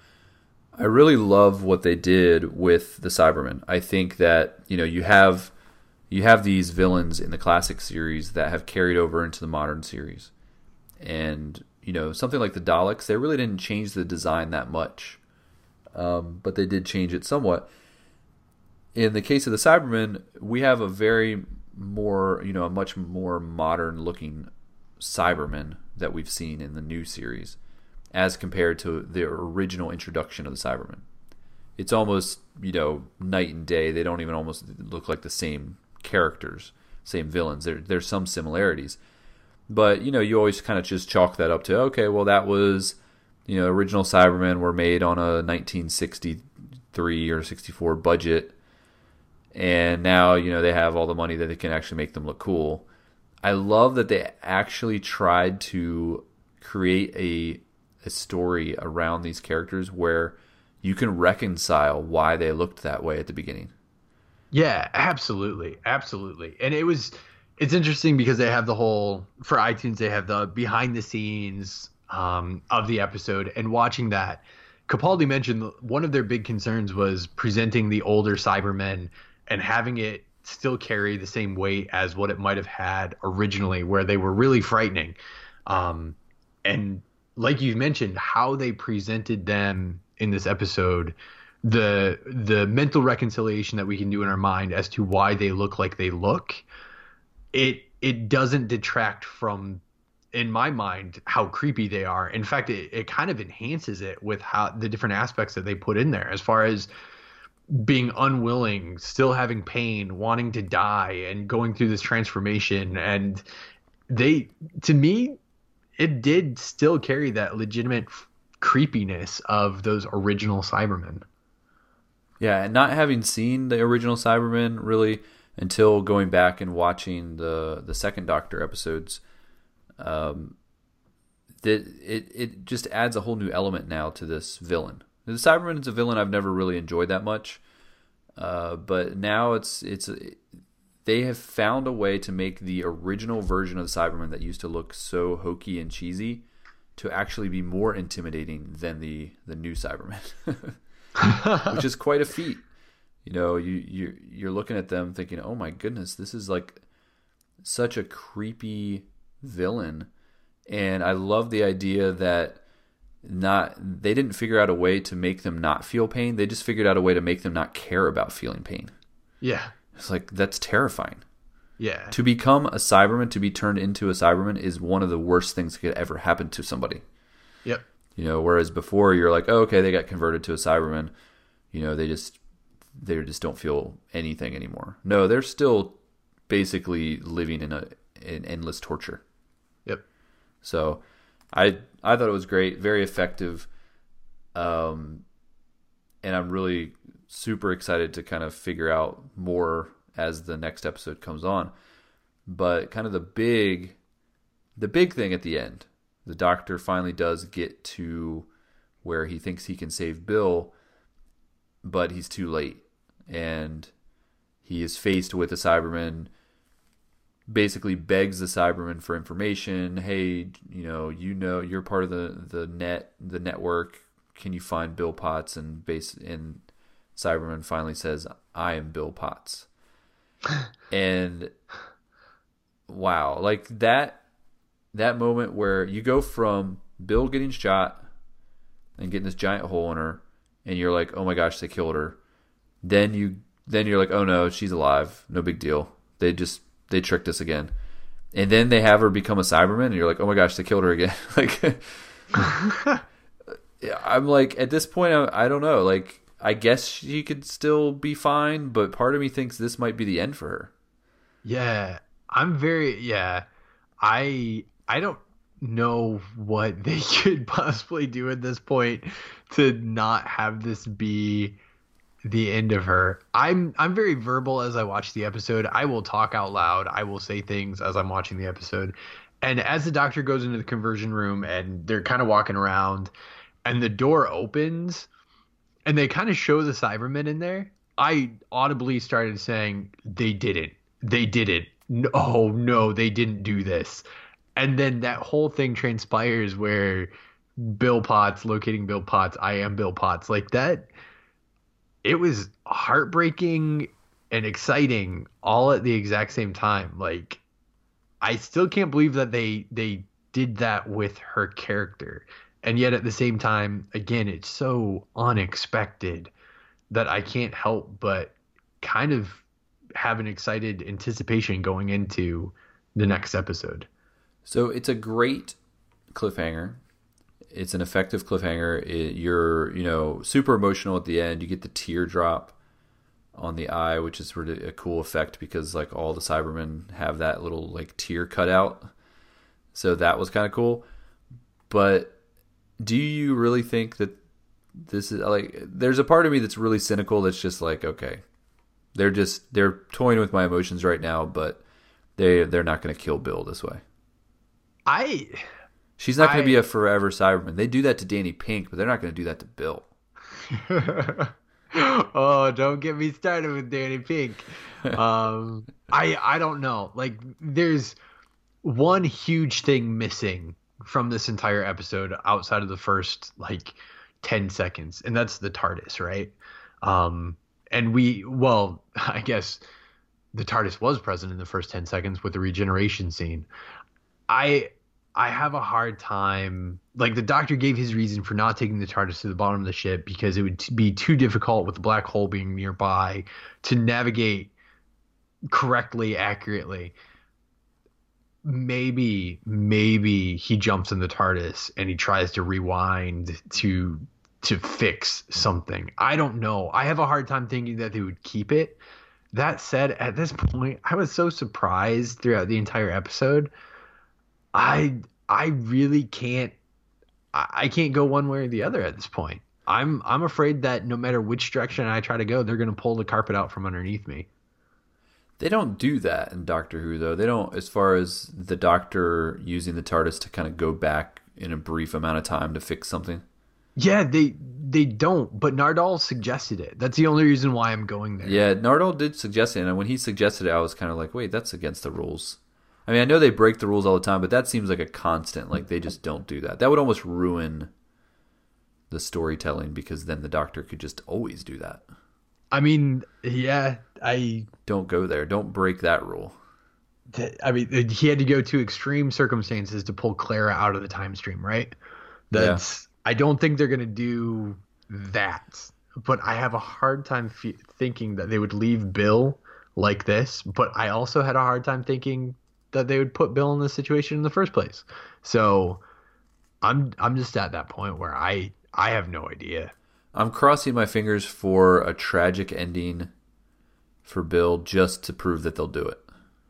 I really love what they did with the Cybermen. I think that, you know, you have you have these villains in the classic series that have carried over into the modern series. And, you know, something like the Daleks, they really didn't change the design that much. Um, but they did change it somewhat. In the case of the Cybermen, we have a very more, you know, a much more modern looking Cybermen that we've seen in the new series as compared to the original introduction of the Cybermen. It's almost, you know, night and day. They don't even almost look like the same characters, same villains. There, there's some similarities. But, you know, you always kind of just chalk that up to, okay, well, that was, you know, original Cybermen were made on a nineteen sixty-three or sixty-four budget. And now, you know, they have all the money that they can actually make them look cool. I love that they actually tried to create a a story around these characters where you can reconcile why they looked that way at the beginning. Yeah, absolutely. Absolutely. And it was, it's interesting because they have the whole, for iTunes, they have the behind the scenes um, of the episode, and watching that, Capaldi mentioned one of their big concerns was presenting the older Cybermen and having it still carry the same weight as what it might have had originally, where they were really frightening. Um, and like you mentioned, how they presented them in this episode, the the mental reconciliation that we can do in our mind as to why they look like they look, it it doesn't detract from, in my mind, how creepy they are. In fact, it, it kind of enhances it with how the different aspects that they put in there, as far as being unwilling, still having pain, wanting to die, and going through this transformation. And they, to me, it did still carry that legitimate creepiness of those original Cybermen. Yeah, and not having seen the original Cybermen really until going back and watching the the second Doctor episodes, um, that it it just adds a whole new element now to this villain. The Cyberman is a villain I've never really enjoyed that much, uh, but now it's it's they have found a way to make the original version of the Cyberman that used to look so hokey and cheesy to actually be more intimidating than the the new Cyberman, which is quite a feat. You know, you you you're looking at them thinking, oh my goodness, this is like such a creepy villain, and I love the idea that. Not they didn't figure out a way to make them not feel pain. They just figured out a way to make them not care about feeling pain. Yeah. It's like, that's terrifying. Yeah. To become a Cyberman, to be turned into a Cyberman is one of the worst things that could ever happen to somebody. Yep. You know, whereas before you're like, oh, okay, they got converted to a Cyberman. You know, they just they just don't feel anything anymore. No, they're still basically living in a in endless torture. Yep. So I I thought it was great, very effective, um, and I'm really super excited to kind of figure out more as the next episode comes on. But kind of the big, the big thing at the end, the Doctor finally does get to where he thinks he can save Bill, but he's too late, and he is faced with a Cyberman. Basically begs the Cyberman for information. Hey, you know, you know, you're part of the, the net, the network. Can you find Bill Potts? And base and Cyberman finally says, "I am Bill Potts." And wow, like that, that moment where you go from Bill getting shot and getting this giant hole in her, and you're like, "Oh my gosh, they killed her." Then you, then you're like, "Oh no, she's alive. No big deal. They just." They tricked us again. And then they have her become a Cyberman, and you're like, oh my gosh, they killed her again. Like, Yeah, I'm like, at this point, I, I don't know. Like, I guess she could still be fine, but part of me thinks this might be the end for her. Yeah, I'm very yeah. I I don't know what they could possibly do at this point to not have this be the end of her. I'm I'm very verbal as I watch the episode. I will talk out loud. I will say things as I'm watching the episode. And as the doctor goes into the conversion room and they're kind of walking around and the door opens and they kind of show the Cybermen in there, I audibly started saying, they didn't. They didn't. No, no, they didn't do this. And then that whole thing transpires where Bill Potts, locating Bill Potts, I am Bill Potts, like that. It was heartbreaking and exciting all at the exact same time. Like, I still can't believe that they they did that with her character. And yet at the same time, again, it's so unexpected that I can't help but kind of have an excited anticipation going into the next episode. So it's a great cliffhanger. It's an effective cliffhanger. It, you're, you know, super emotional at the end. You get the teardrop on the eye, which is really a cool effect because like all the Cybermen have that little like tear cut out. So that was kind of cool. But do you really think that this is like, there's a part of me that's really cynical that's just like, okay, they're just, they're toying with my emotions right now, but they, they're not going to kill Bill this way. I... She's not going to be a forever Cyberman. They do that to Danny Pink, but they're not going to do that to Bill. Oh, don't get me started with Danny Pink. Um, I I don't know. Like, there's one huge thing missing from this entire episode outside of the first like ten seconds, and that's the TARDIS, right? Um, and we, well, I guess the TARDIS was present in the first ten seconds with the regeneration scene. I. I have a hard time, like the doctor gave his reason for not taking the TARDIS to the bottom of the ship because it would t- be too difficult with the black hole being nearby to navigate correctly, accurately. Maybe, maybe he jumps in the TARDIS and he tries to rewind to to fix something. I don't know. I have a hard time thinking that they would keep it. That said, at this point, I was so surprised throughout the entire episode. I I really can't I, I can't go one way or the other at this point. I'm I'm afraid that no matter which direction I try to go, they're going to pull the carpet out from underneath me. They don't do that in Doctor Who, though. They don't, as far as the Doctor using the TARDIS to kind of go back in a brief amount of time to fix something. Yeah, they they don't. But Nardole suggested it. That's the only reason why I'm going there. Yeah, Nardole did suggest it, and when he suggested it, I was kind of like, wait, that's against the rules. I mean, I know they break the rules all the time, but that seems like a constant. Like, they just don't do that. That would almost ruin the storytelling because then the Doctor could just always do that. I mean, yeah, I... Don't go there. Don't break that rule. I mean, he had to go to extreme circumstances to pull Clara out of the time stream, right? That's... Yeah. I don't think they're going to do that. But I have a hard time f- thinking that they would leave Bill like this. But I also had a hard time thinking that they would put Bill in this situation in the first place. So I'm I'm just at that point where I I have no idea. I'm crossing my fingers for a tragic ending for Bill just to prove that they'll do it.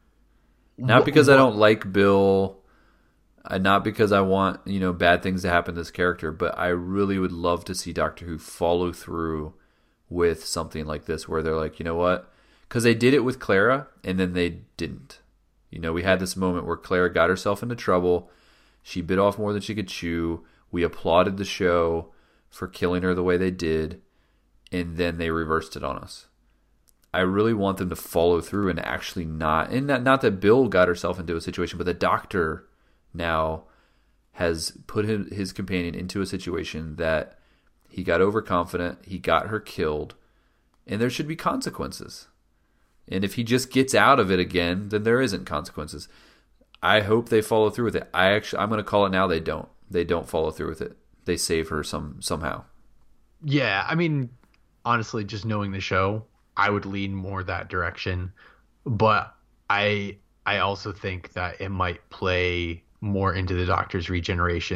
Not because I don't like Bill, and not because I want, you know, bad things to happen to this character, but I really would love to see Doctor Who follow through with something like this where they're like, you know what? Because they did it with Clara and then they didn't. You know, we had this moment where Clara got herself into trouble. She bit off more than she could chew. We applauded the show for killing her the way they did. And then they reversed it on us. I really want them to follow through and actually not... And not, not that Bill got herself into a situation, but the Doctor now has put his, his companion into a situation that he got overconfident. He got her killed. And there should be consequences. And if he just gets out of it again, then there isn't consequences. I hope they follow through with it. I actually, I'm going to call it now. They don't. They don't follow through with it. They save her some somehow. Yeah, I mean, honestly, just knowing the show, I would lean more that direction. But I I also think that it might play more into the Doctor's regeneration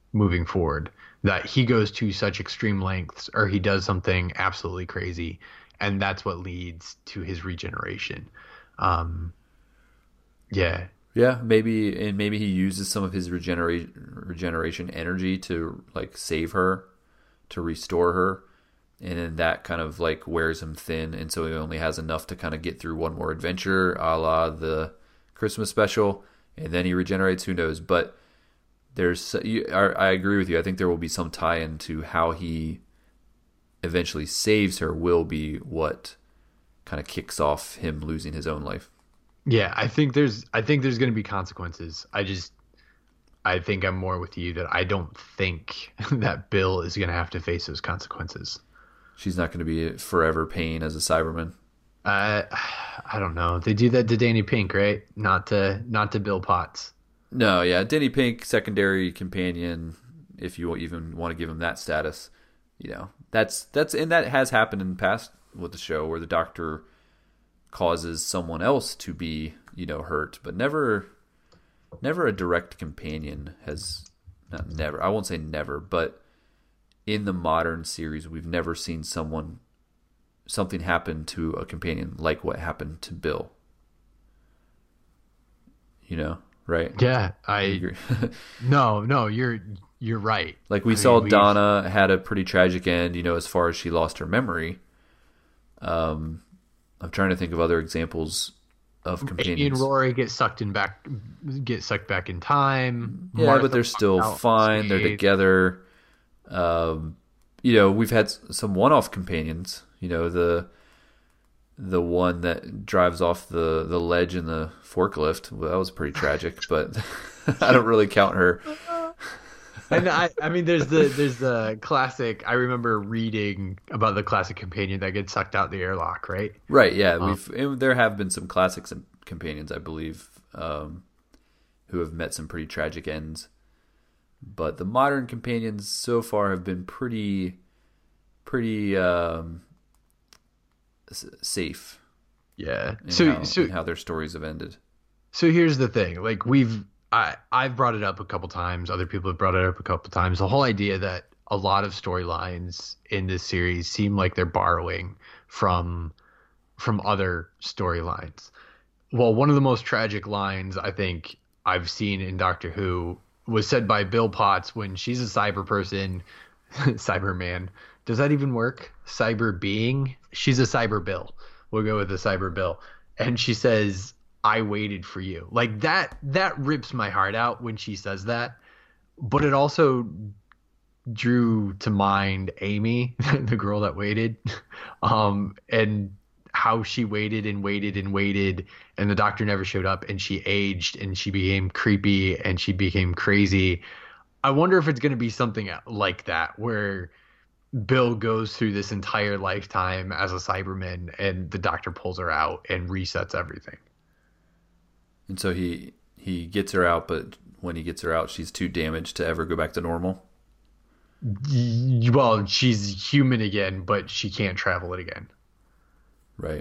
moving forward. That he goes to such extreme lengths or he does something absolutely crazy, and that's what leads to his regeneration. Um, yeah. Yeah, maybe, and maybe he uses some of his regenerate regeneration energy to like save her, to restore her, and then that kind of like wears him thin, and so he only has enough to kind of get through one more adventure, a la the Christmas special, and then he regenerates. Who knows? But there's, you, I agree with you. I think there will be some tie-in to how he eventually saves her. Will be what kind of kicks off him losing his own life. Yeah, I think there's I think there's going to be consequences. I just I think I'm more with you that I don't think that Bill is going to have to face those consequences. She's not going to be forever pain as a Cyberman. Uh, I don't know. They do that to Danny Pink, right? Not to not to Bill Potts. No, yeah, Danny Pink, secondary companion, if you even want to give him that status. You know, that's that's and that has happened in the past with the show where the Doctor causes someone else to be, you know, hurt, but never never a direct companion has, not never, I won't say never, but in the modern series we've never seen someone something happen to a companion like what happened to Bill. You know, right? Yeah, I No, no, you're you're right. Like we I saw mean, we- Donna had a pretty tragic end, you know, as far as she lost her memory. Um I'm trying to think of other examples of Amy companions. and Rory get sucked in back, get sucked back in time. Yeah, Martha but they're still walks out fine. They're unscathed. together. Um, you know, we've had some one-off companions. You know, the the one that drives off the, the ledge in the forklift. Well, that was pretty tragic, but I don't really count her. And I, I mean, there's the there's the classic. I remember reading about the classic companion that gets sucked out the airlock, right? Right, yeah. We've and there have been some classics and companions, I believe, um, who have met some pretty tragic ends. But the modern companions so far have been pretty, pretty um, s- safe Yeah. in, So how, so in how their stories have ended. so here's the thing. Like we've I I've brought it up a couple times. Other people have brought it up a couple times. The whole idea that a lot of storylines in this series seem like they're borrowing from from other storylines. Well, one of the most tragic lines I think I've seen in Doctor Who was said by Bill Potts when she's a cyber person, Cyberman. Does that even work? Cyber being? She's a cyber Bill. We'll go with the cyber Bill. And she says, "I waited for you." Like that that rips my heart out when she says that. But it also drew to mind Amy, the girl that waited, um, and how she waited and waited and waited, and the Doctor never showed up, and she aged and she became creepy and she became crazy. I wonder if it's going to be something like that, where Bill goes through this entire lifetime as a Cyberman and the Doctor pulls her out and resets everything. And so he he gets her out, but when he gets her out, she's too damaged to ever go back to normal. Y- Well, she's human again, but she can't travel it again. Right.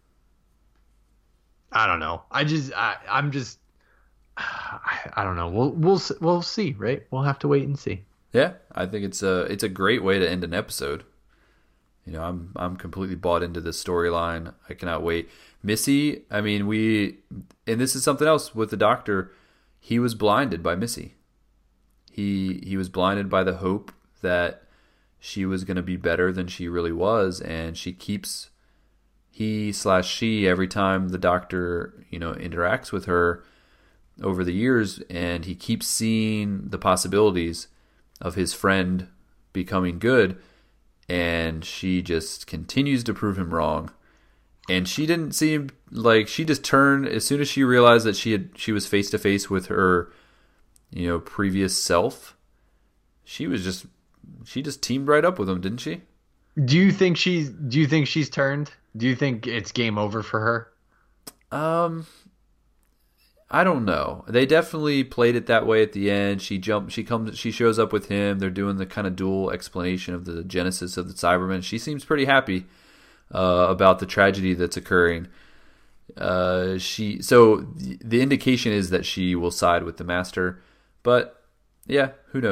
I don't know. I just, I, I'm just, I, I don't know. We'll, we'll, s- we'll see, right? We'll have to wait and see. Yeah, I think it's a it's a great way to end an episode. You know, I'm I'm completely bought into this storyline. I cannot wait. Missy, I mean, we and this is something else with the Doctor. He was blinded by Missy. He he was blinded by the hope that she was going to be better than she really was, and she keeps he slash she every time the Doctor, you know, interacts with her over the years, and he keeps seeing the possibilities of his friend becoming good, and she just continues to prove him wrong. And she didn't seem like she just turned as soon as she realized that she had she was face to face with her, you know, previous self. She was just she just teamed right up with him, didn't she? Do you think she's, do you think she's turned? Do you think it's game over for her? Um, I don't know. They definitely played it that way at the end. She jumped. She comes. She shows up with him. They're doing the kind of dual explanation of the genesis of the Cybermen. She seems pretty happy uh, about the tragedy that's occurring. Uh, she so the, the indication is that she will side with the Master, but yeah, who knows?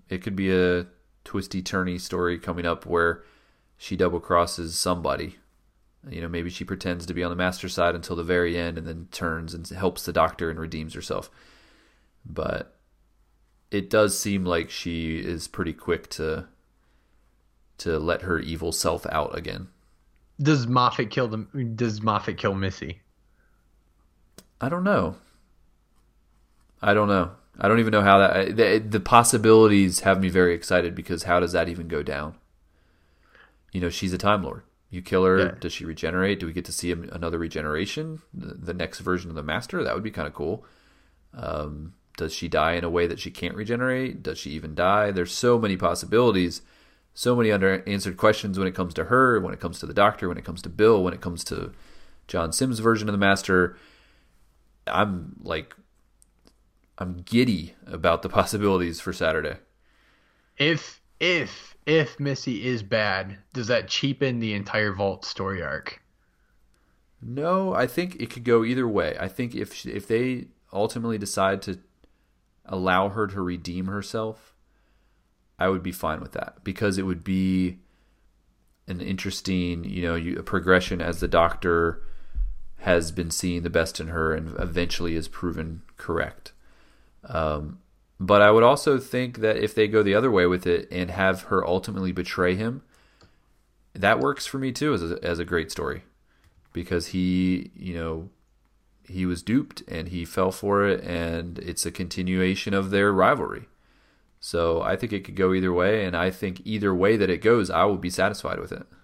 it could be a twisty turny story coming up where she double crosses somebody. You know, maybe she pretends to be on the Master side until the very end and then turns and helps the Doctor and redeems herself. But it does seem like she is pretty quick to to let her evil self out again. Does Moffat kill them? Does Moffat kill Missy? I don't know. I don't know. I don't even know how that... The, the possibilities have me very excited because how does that even go down? You know, she's a Time Lord. You kill her, yeah. Does she regenerate? Do we get to see another regeneration? The, the next version of the Master? That would be kind of cool. Um, does she die in a way that she can't regenerate? Does she even die? There's so many possibilities, so many unanswered questions when it comes to her, when it comes to the Doctor, when it comes to Bill, when it comes to John Sims' version of the Master. I'm like... I'm giddy about the possibilities for Saturday. If if if Missy is bad, does that cheapen the entire Vault story arc? No, I think it could go either way. I think if she, if they ultimately decide to allow her to redeem herself, I would be fine with that because it would be an interesting, you know, a progression as the Doctor has been seeing the best in her and eventually is proven correct. Um, but I would also think that if they go the other way with it and have her ultimately betray him, that works for me too as a, as a great story, because he, you know, he was duped and he fell for it, and it's a continuation of their rivalry. So I think it could go either way, and I think either way that it goes, I will be satisfied with it.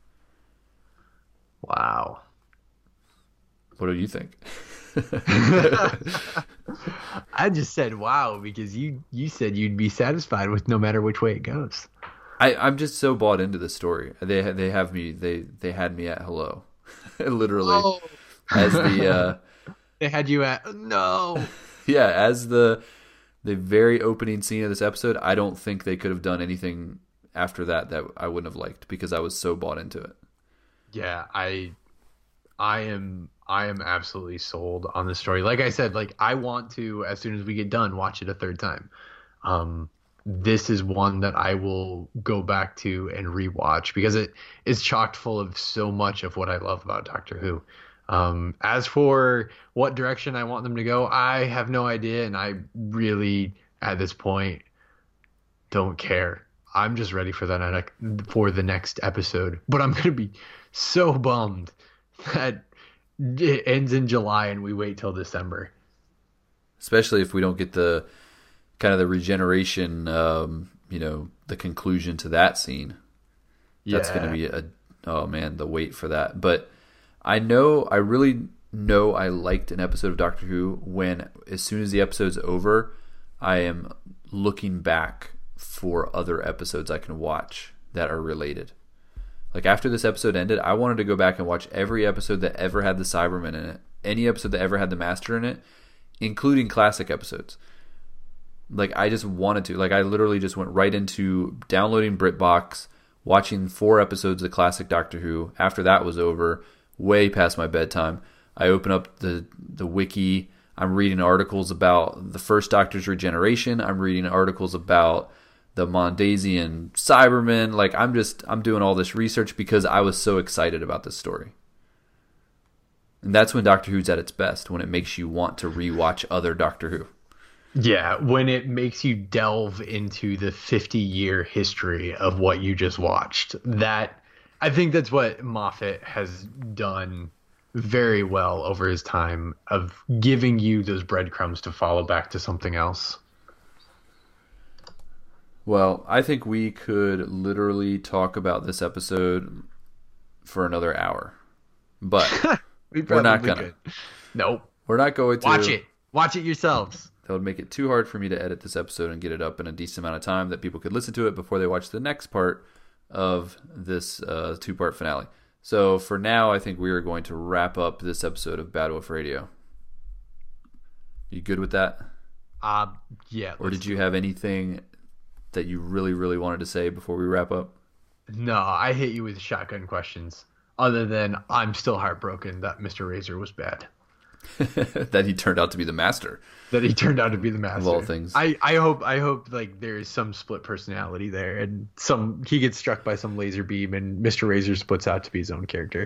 Wow. What do you think? I just said wow because you you said you'd be satisfied with no matter which way it goes. I, I'm just so bought into the story. They they have me they they had me at hello, literally, oh. as the uh, they had you at no. Yeah, as the the very opening scene of this episode. I don't think they could have done anything after that that I wouldn't have liked because I was so bought into it. Yeah, I I am. I am absolutely sold on the story. Like I said, like I want to, as soon as we get done, watch it a third time. Um, this is one that I will go back to and rewatch because it is chocked full of so much of what I love about Doctor Who. Um, as for what direction I want them to go, I have no idea, and I really, at this point, don't care. I'm just ready for that for the next episode. But I'm going to be so bummed that it ends in July and we wait till December. Especially if we don't get the kind of the regeneration, um, you know, the conclusion to that scene. Yeah. That's going to be a, oh man, the wait for that. But I know, I really know I liked an episode of Doctor Who when, as soon as the episode's over, I am looking back for other episodes I can watch that are related. Like after this episode ended, I wanted to go back and watch every episode that ever had the Cybermen in it, any episode that ever had the Master in it, including classic episodes. Like I just wanted to. Like I literally just went right into downloading BritBox, watching four episodes of classic Doctor Who. After that was over, way past my bedtime, I open up the the wiki. I'm reading articles about the first Doctor's regeneration. I'm reading articles about the Mondasian Cybermen. Like I'm just, I'm doing all this research because I was so excited about this story. And that's when Doctor Who's at its best, when it makes you want to rewatch other Doctor Who. Yeah, when it makes you delve into the fifty year history of what you just watched. That, I think that's what Moffat has done very well over his time of giving you those breadcrumbs to follow back to something else. Well, I think we could literally talk about this episode for another hour, but we we're not gonna. Could. Nope. We're not going to. Watch it. Watch it yourselves. That would make it too hard for me to edit this episode and get it up in a decent amount of time that people could listen to it before they watch the next part of this uh, two-part finale. So for now, I think we are going to wrap up this episode of Bad Wolf Radio. You good with that? Uh, yeah. Or did you have anything that you really, really wanted to say before we wrap up? No, I hit you with shotgun questions. Other than I'm still heartbroken that Mister Razor was bad. That he turned out to be the master. That he turned out to be the master of all things. I, I hope I hope like there is some split personality there, and some he gets struck by some laser beam, and Mister Razor splits out to be his own character.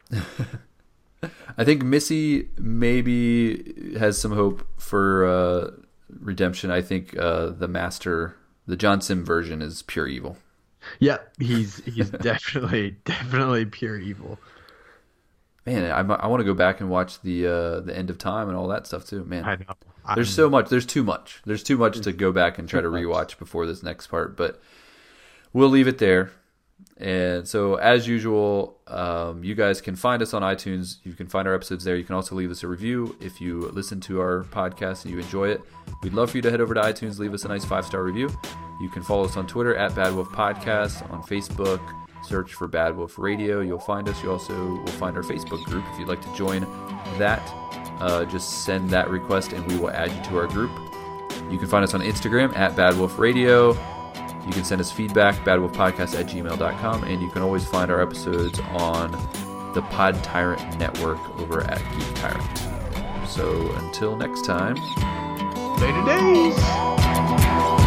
I think Missy maybe has some hope for uh, redemption. I think uh, the master, the John Sim version, is pure evil. Yeah, he's he's definitely definitely pure evil. Man, I, I want to go back and watch the uh, the End of Time and all that stuff too. Man, I know. There's I'm, so much. There's too much. There's too much to go back and try to rewatch before this next part. But we'll leave it there. And so, as usual, um, you guys can find us on iTunes. You can find our episodes there. You can also leave us a review if you listen to our podcast and you enjoy it. We'd love for you to head over to iTunes, leave us a nice five-star review. You can follow us on Twitter at Bad Wolf Podcast, on Facebook, search for Bad Wolf Radio. You'll find us. You also will find our Facebook group if you'd like to join that. Uh, just send that request and we will add you to our group. You can find us on Instagram at Bad Wolf Radio. You can send us feedback, badwolfpodcast at gmail dot com, and you can always find our episodes on the Pod Tyrant Network over at Geek Tyrant. So until next time, later days.